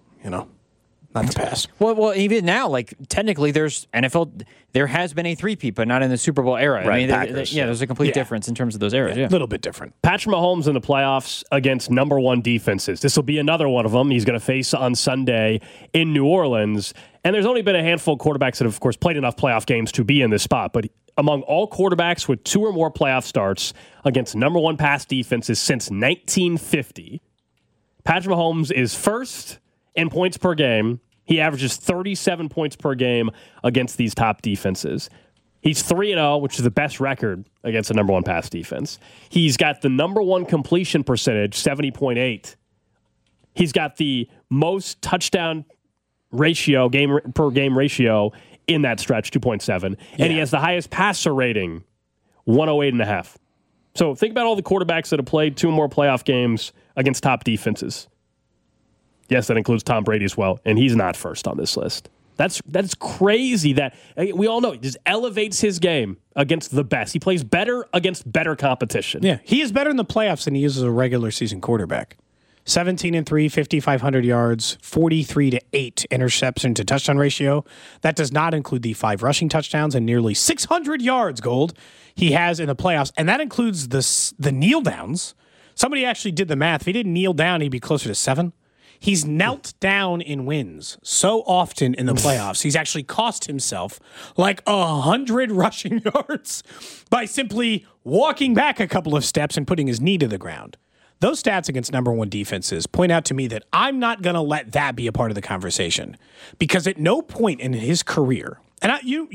Not the past. Well, even now, technically, there's NFL. There has been a three-peat, but not in the Super Bowl era. Right, I mean, Packers, there's a complete difference in terms of those eras. A little bit different. Patrick Mahomes in the playoffs against number 1 defenses. This will be another one of them. He's going to face on Sunday in New Orleans. And there's only been a handful of quarterbacks that have, of course, played enough playoff games to be in this spot. But among all quarterbacks with 2 or more playoff starts against number 1 pass defenses since 1950, Patrick Mahomes is first in points per game. He averages 37 points per game against these top defenses. He's 3-0, which is the best record against the number 1 pass defense. He's got the number 1 completion percentage, 70.8. He's got the most touchdown ratio, game ratio in that stretch, 2.7. And he has the highest passer rating, 108.5. So think about all the quarterbacks that have played 2 or more playoff games against top defenses. Yes, that includes Tom Brady as well, and he's not first on this list. That's crazy that we all know he just elevates his game against the best. He plays better against better competition. Yeah, he is better in the playoffs than he is as a regular season quarterback. 17-3, 5,500 yards, 43-8 interception to touchdown ratio. That does not include the 5 rushing touchdowns and nearly 600 yards, Gold, he has in the playoffs, and that includes the kneel downs. Somebody actually did the math. If he didn't kneel down, he'd be closer to 7. He's knelt down in wins so often in the playoffs. He's actually cost himself 100 rushing yards by simply walking back a couple of steps and putting his knee to the ground. Those stats against number 1 defenses point out to me that I'm not going to let that be a part of the conversation because at no point in his career, and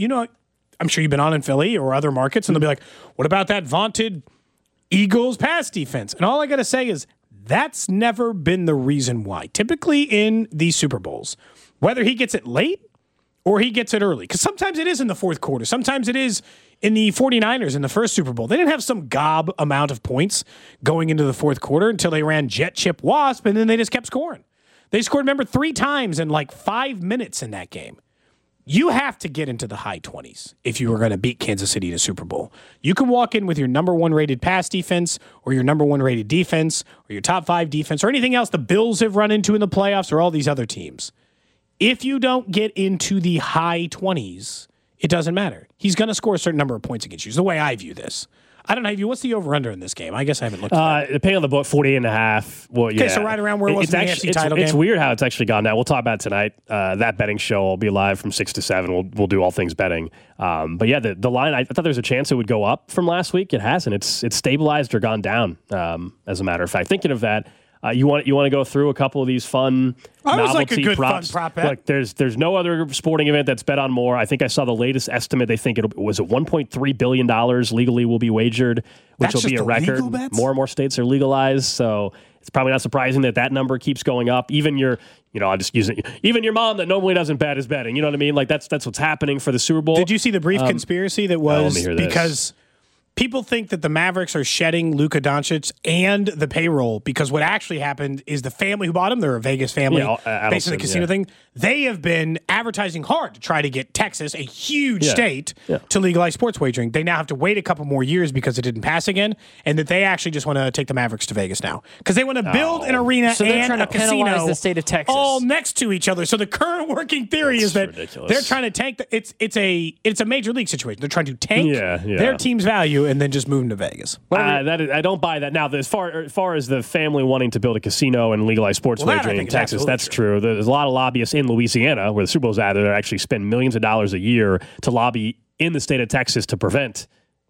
I'm sure you've been on in Philly or other markets, and they'll be like, what about that vaunted Eagles pass defense? And all I got to say is, that's never been the reason why. Typically in these Super Bowls, whether he gets it late or he gets it early, because sometimes it is in the fourth quarter. Sometimes it is in the 49ers in the first Super Bowl. They didn't have some gob amount of points going into the fourth quarter until they ran jet chip wasp, and then they just kept scoring. They scored, 3 times in 5 minutes in that game. You have to get into the high 20s if you were going to beat Kansas City in a Super Bowl. You can walk in with your number 1 rated pass defense or your number 1 rated defense or your top 5 defense or anything else the Bills have run into in the playoffs or all these other teams. If you don't get into the high 20s, it doesn't matter. He's going to score a certain number of points against you is the way I view this. I don't know. What's the over-under in this game? I guess I haven't looked at it. Depending on the book, 48.5. Well, yeah. Okay, so right around where it was in the AFC title It's game. weird how it's actually gone now. We'll talk about it tonight. That betting show will be live from 6 to 7. We'll do all things betting. But yeah, the line, I thought there was a chance it would go up from last week. It hasn't. It's stabilized or gone down, as a matter of fact. Thinking of that, you want to go through a couple of these fun novelty a good props. fun prop bet. Look, there's no other sporting event that's bet on more. I think I saw the latest estimate. They think it was $1.3 billion legally will be wagered, which That's will be just a record. legal bets? More and more states are legalized, so it's probably not surprising that number keeps going up. Even I'll just use it. Even your mom that normally doesn't bet is betting. You know what I mean? That's what's happening for the Super Bowl. Did you see the brief conspiracy that was let me hear this. because people think that the Mavericks are shedding Luka Doncic and the payroll because what actually happened is the family who bought him, they're a Vegas family based on the casino thing, they have been advertising hard to try to get Texas, a huge state, to legalize sports wagering. They now have to wait a couple more years because it didn't pass again, and that they actually just want to take the Mavericks to Vegas now because they want to build an arena So they're and trying to a casino penalize the state of Texas. all next to each other. So the current working theory is that ridiculous. they're trying to tank. It's a major league situation. They're trying to tank Yeah. their team's value and then just move them to Vegas. I don't buy that. Now, as far as the family wanting to build a casino and legalize sports wagering in Texas, that's true. There's a lot of lobbyists in Louisiana, where the Super Bowl's at, that actually spend millions of dollars a year to lobby in the state of Texas to prevent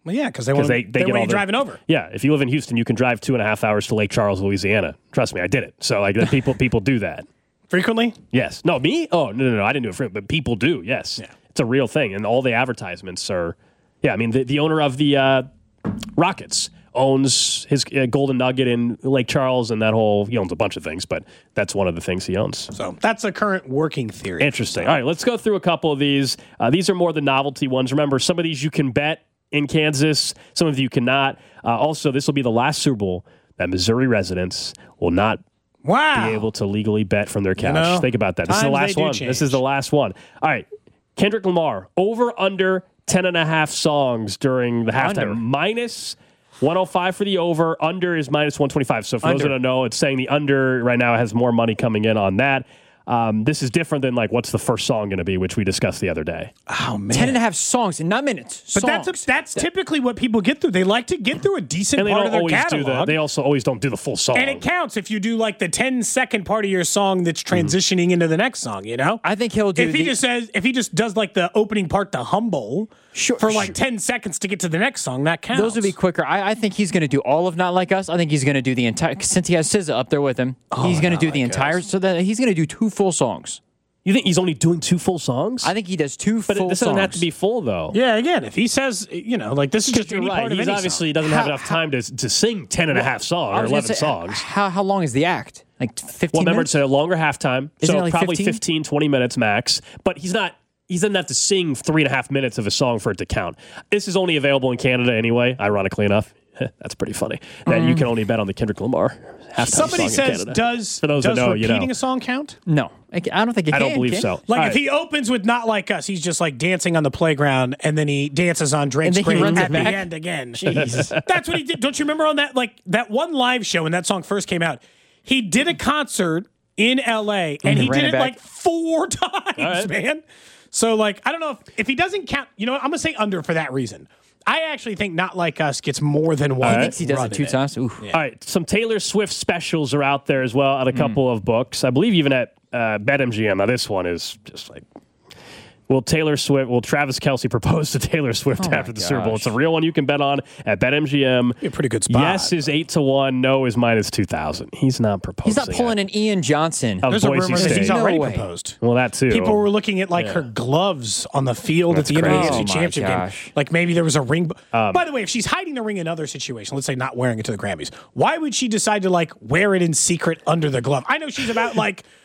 Well, yeah, because they want you driving over. Yeah, if you live in Houston, you can drive 2.5 hours to Lake Charles, Louisiana. Trust me, I did it. So like people do that frequently. Yes. No, me? Oh no, I didn't do it frequently, but people do. Yes, yeah. It's a real thing, and all the advertisements are. Yeah, I mean the owner of the Rockets owns his Golden Nugget in Lake Charles, and he owns a bunch of things, but that's one of the things he owns. So that's a current working theory. Interesting. All right, let's go through a couple of these. These are more the novelty ones. Remember, some of these you can bet in Kansas, some of you cannot. Also, this will be the last Super Bowl that Missouri residents will not be able to legally bet from their couch. Think about that. This is the last one. This is the last one. All right, Kendrick Lamar, over under 10.5 songs during the halftime. Minus 105 for the over. Under is minus 125. So for those that don't know, it's saying the under right now has more money coming in on that. This is different than like what's the first song going to be, which we discussed the other day. Oh man, 10.5 songs and not minutes. But that's typically what people get through. They like to get through a decent part of their catalog. They also always don't do the full song, and it counts if you do like the 10-second part of your song that's transitioning into the next song. You know, I think he'll do. If he just does like the opening part to Humble for 10 seconds to get to the next song, that counts. Those would be quicker. I think he's going to do all of Not Like Us. I think he's going to do the entire. Since he has SZA up there with him, he's going to do the entire. So that he's going to do 2 full songs. You think he's only doing 2 full songs? I think he does 2 full songs. But this doesn't have to be full, though. Yeah, again, if he says, like this is just any part of any song. Obviously doesn't have enough time to sing 10.5 songs or 11 songs. How long is the act? Like 15 Well, remember, minutes? it's a longer halftime. Isn't so it like probably 15? 20 minutes max. But he doesn't have to sing 3.5 minutes of a song for it to count. This is only available in Canada anyway, ironically enough. That's pretty funny. That you can only bet on the Kendrick Lamar halftime Somebody song says, in Canada. does repeating a song count? No. I don't think it can. I don't believe so. Like if he opens with Not Like Us, he's just like dancing on the playground, and then he dances on Drake's grave at the end again. Jeez. That's what he did. Don't you remember on that one live show when that song first came out? He did a concert in L.A., and he did it like 4 times, man. So, like, I don't know if he doesn't count. You know what? I'm going to say under for that reason. I actually think Not Like Us gets more than one. He thinks he does it 2 times. Ooh. Yeah. All right, some Taylor Swift specials are out there as well at a couple of books. I believe even at BetMGM. Now, this one is just like, will Travis Kelce propose to Taylor Swift after the Super Bowl? It's a real one you can bet on at BetMGM. A pretty good spot. Yes is 8-1. No is minus 2,000. He's not proposing. He's not pulling an Ian Johnson. There's a rumor that he's already proposed. Well, that too. People were looking at her gloves on the field at the NBC Championship game. Like maybe there was a ring. By the way, if she's hiding the ring in another situation, let's say not wearing it to the Grammys, why would she decide to wear it in secret under the glove? I know she's about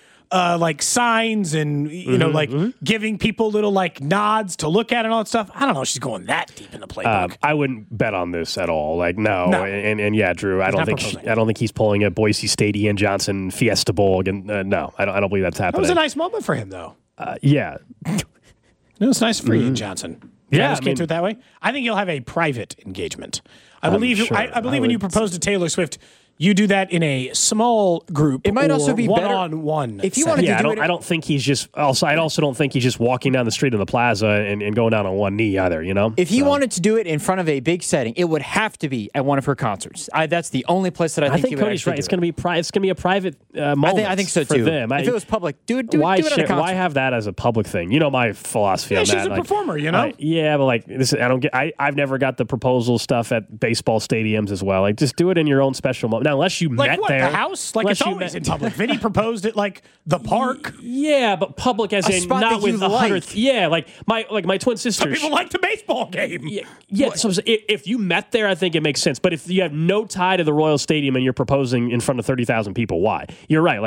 signs and giving people little nods to look at and all that stuff. I don't know if she's going that deep in the playbook. I wouldn't bet on this at all. No. And yeah, Drew, I don't think he's pulling a Boise State Ian Johnson Fiesta Bowl again. No, I don't believe that's happening. That was a nice moment for him, though. Yeah, it was nice for Ian Johnson. Travis came to it that way. I think he'll have a private engagement. I believe when you propose to Taylor Swift, you do that in a small group. It might also be one-on-one. If you wanted to do it, I don't think he's just. Also, I also don't think he's just walking down the street in the plaza and going down on one knee either. You know, if he wanted to do it in front of a big setting, it would have to be at one of her concerts. That's the only place that I think he would Cody's right. It's going to be It's going to be a private moment. I think so too. For them. If it was public, do it. Why at a concert? Why have that as a public thing? You know my philosophy on that. She's a performer. You know. But this, I don't get. I've never got the proposal stuff at baseball stadiums as well. Just do it in your own special moment. Now, unless you met. The house? It's always in public. Vinny proposed at the park. Yeah, but public as in not with 100. Yeah, my twin sister. Some people like the baseball game. Yeah. So if you met there, I think it makes sense. But if you have no tie to the Royal Stadium and you're proposing in front of 30,000 people, why? You're right.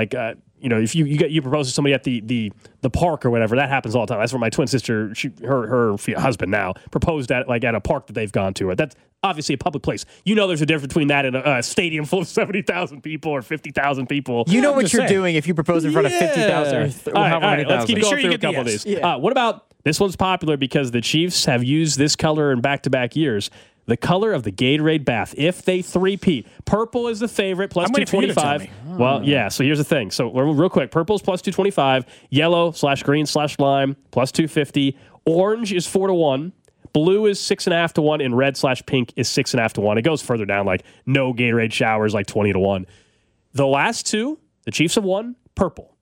If you propose to somebody at the park or whatever, that happens all the time. That's where my twin sister, her husband now, proposed at a park that they've gone to. That's obviously a public place. There's a difference between that and a stadium full of 70,000 people or 50,000 people. You know what you're doing if you propose in front of 50,000 or however many thousand. Let's keep going through a couple of these. Yeah. What about this one's popular because the Chiefs have used this color in back-to-back years. The color of the Gatorade bath, if they three-peat. Purple is the favorite, plus 225. Well, yeah, so here's the thing. So real quick, purple is plus 225. Yellow/green/lime, plus 250. Orange is 4-1. Blue is 6.5 to 1, and red/pink is 6.5 to 1. It goes further down, no Gatorade showers, 20 to 1. The last two, the Chiefs have won, purple.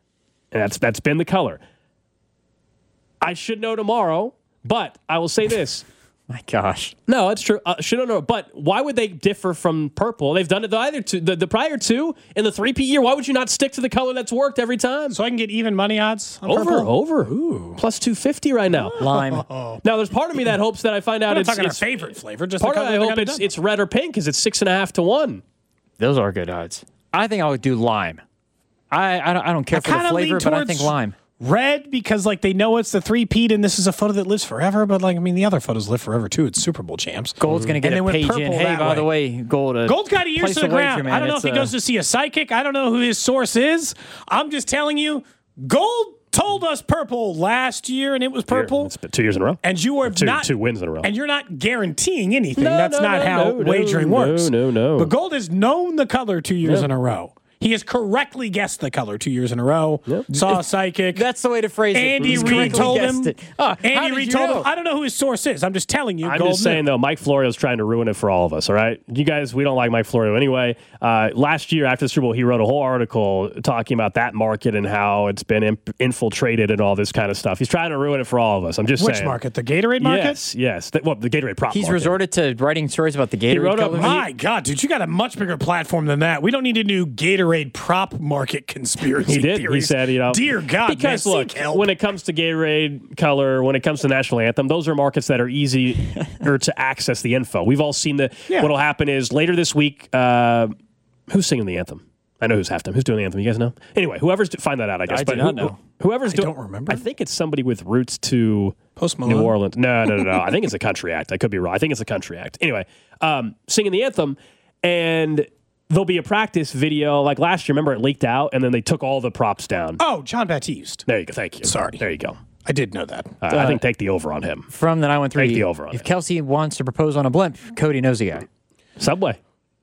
And that's been the color. I should know tomorrow, but I will say this. My gosh. No, that's true. No. But why would they differ from purple? They've done it the prior two in the 3-peat year. Why would you not stick to the color that's worked every time? So I can get even money odds on over. Ooh. Plus 250 right now. Lime. Now, there's part of me that hopes that I find out it's our favorite flavor. Just part of I hope it's red or pink because it's 6.5 to 1. Those are good odds. I think I would do lime. I don't care for the flavor, but I think lime. Red because they know it's the 3-peat and this is a photo that lives forever. But the other photos live forever too. It's Super Bowl champs. Gold's going to get a page in. Hey, by the way, Gold's got ears to the ground. I don't know if he goes to see a psychic. I don't know who his source is. I'm just telling you, Gold told us purple last year, and it was purple. It's been 2 years in a row. And you are two wins in a row. And you're not guaranteeing anything. That's not how wagering works. No. But Gold has known the color 2 years in a row. He has correctly guessed the color 2 years in a row. Yep. Saw a psychic. That's the way to phrase it. Andy Reid told him. Andy Reid told him. I don't know who his source is. I'm just telling you. I'm just saying, though, Mike Florio's trying to ruin it for all of us, all right? You guys, we don't like Mike Florio anyway. Last year, after the Super Bowl, he wrote a whole article talking about that market and how it's been infiltrated and all this kind of stuff. He's trying to ruin it for all of us. I'm just saying. Which market? The Gatorade market? Yes. The Gatorade prop He's market. resorted to writing stories about the Gatorade color. My God, dude, you got a much bigger platform than that. We don't need to do Gatorade prop market conspiracy He did. theories. He said, dear God, because man, look, when it comes to Gatorade color, when it comes to national anthem, those are markets that are easy to access the info. We've all seen what'll happen is later this week, who's singing the anthem? I know who's halftime. Who's doing the anthem? You guys know? Anyway, find that out, I guess. I do not know. Whoever's doing, don't remember. I think it's somebody with roots to Post Malone? New Orleans. No. I think it's a country act. I could be wrong. I think it's a country act. Anyway, singing the anthem, and there'll be a practice video like last year. Remember, it leaked out, and then they took all the props down. Oh, John Baptiste. There you go. Thank you. Sorry. There you go. I did know that. I think take the over on him. From the 913. Take the over on If him. Kelsey wants to propose on a blimp, Cody knows the guy. Subway.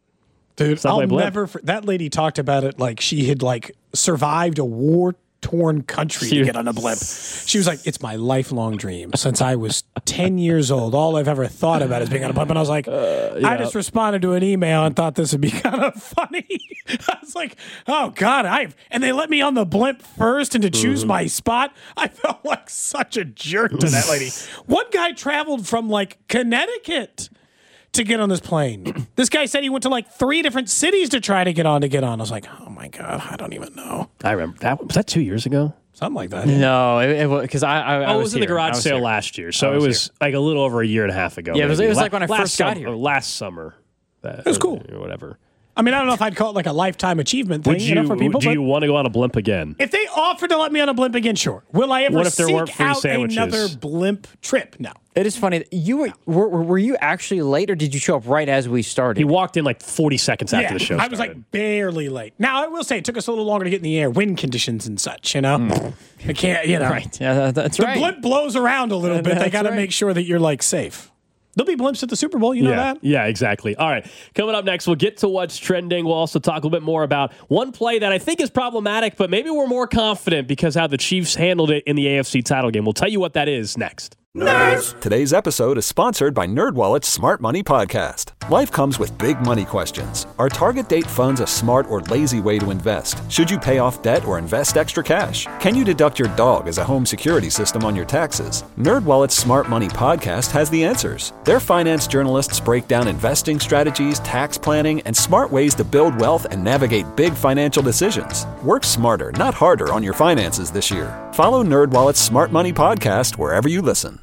Dude, Subway I'll blimp. never. That lady talked about it like she had survived a war-torn country to get on a blimp. She was like, "It's my lifelong dream since I was 10 years old. All I've ever thought about is being on a blimp." And I was like, I just responded to an email and thought this would be kind of funny. I was like, "Oh God, and they let me on the blimp first and to choose my spot." I felt like such a jerk to that lady. One guy traveled from Connecticut to get on this plane. This guy said he went to 3 different cities to try to get on. I was like, oh my God, I don't even know. I remember that. Was that 2 years ago? Something like that. No, it was because I was in the garage sale last year, so it was a little over a year and a half ago. Yeah, it was maybe. like when I first got here. Last summer. It was cool. Or whatever. I mean, I don't know if I'd call it a lifetime achievement thing for people. Do you want to go on a blimp again? If they offered to let me on a blimp again, sure. Will I ever What if there weren't seek free out sandwiches? another blimp trip? No. It is funny. You were you actually late, or did you show up right as we started? He walked in 40 seconds after the show I started. was barely late. Now, I will say it took us a little longer to get in the air. Wind conditions and such, I can't, Right. Yeah, that's right. The blimp blows around a little bit. They got to make sure that you're safe. There'll be blimps at the Super Bowl. You know that? Yeah, exactly. All right. Coming up next, we'll get to what's trending. We'll also talk a little bit more about one play that I think is problematic, but maybe we're more confident because how the Chiefs handled it in the AFC title game. We'll tell you what that is next. Nerds! Today's episode is sponsored by NerdWallet's Smart Money Podcast. Life comes with big money questions. Are target date funds a smart or lazy way to invest? Should you pay off debt or invest extra cash? Can you deduct your dog as a home security system on your taxes? NerdWallet's Smart Money Podcast has the answers. Their finance journalists break down investing strategies, tax planning, and smart ways to build wealth and navigate big financial decisions. Work smarter, not harder on your finances this year. Follow NerdWallet's Smart Money Podcast wherever you listen.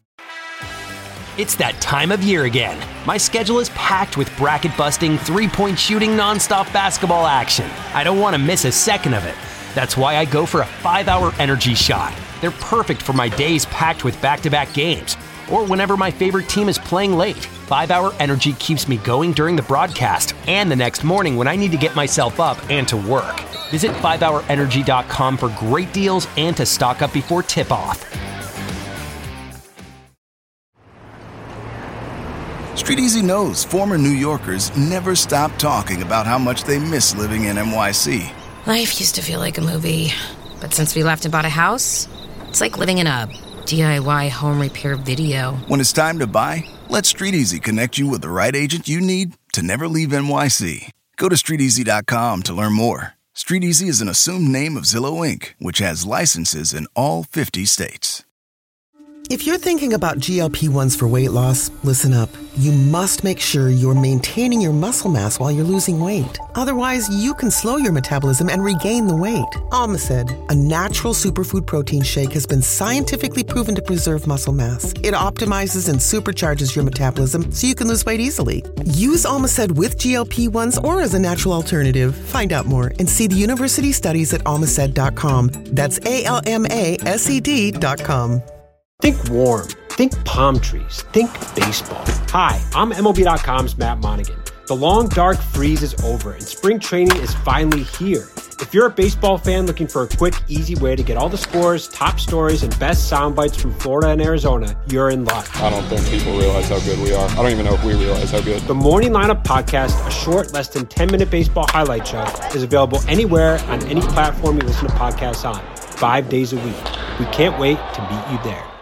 It's that time of year again. My schedule is packed with bracket-busting, three-point shooting, nonstop basketball action. I don't want to miss a second of it. That's why I go for a 5-hour energy shot. They're perfect for my days packed with back-to-back games, or whenever my favorite team is playing late. 5-hour energy keeps me going during the broadcast and the next morning when I need to get myself up and to work. Visit 5hourenergy.com for great deals and to stock up before tip-off. Street Easy knows former New Yorkers never stop talking about how much they miss living in NYC. Life used to feel like a movie, but since we left and bought a house, it's like living in a DIY home repair video. When it's time to buy, let Street Easy connect you with the right agent you need to never leave NYC. Go to StreetEasy.com to learn more. Street Easy is an assumed name of Zillow Inc., which has licenses in all 50 states. If you're thinking about GLP-1s for weight loss, listen up. You must make sure you're maintaining your muscle mass while you're losing weight. Otherwise, you can slow your metabolism and regain the weight. Almacid, a natural superfood protein shake, has been scientifically proven to preserve muscle mass. It optimizes and supercharges your metabolism so you can lose weight easily. Use Almacid with GLP-1s or as a natural alternative. Find out more and see the university studies at almacid.com. That's ALMASED.com. Think warm. Think palm trees. Think baseball. Hi, I'm MLB.com's Matt Monaghan. The long, dark freeze is over, and spring training is finally here. If you're a baseball fan looking for a quick, easy way to get all the scores, top stories, and best sound bites from Florida and Arizona, you're in luck. I don't think people realize how good we are. I don't even know if we realize how good. The Morning Lineup Podcast, a short, less than 10-minute baseball highlight show, is available anywhere on any platform you listen to podcasts on, 5 days a week. We can't wait to meet you there.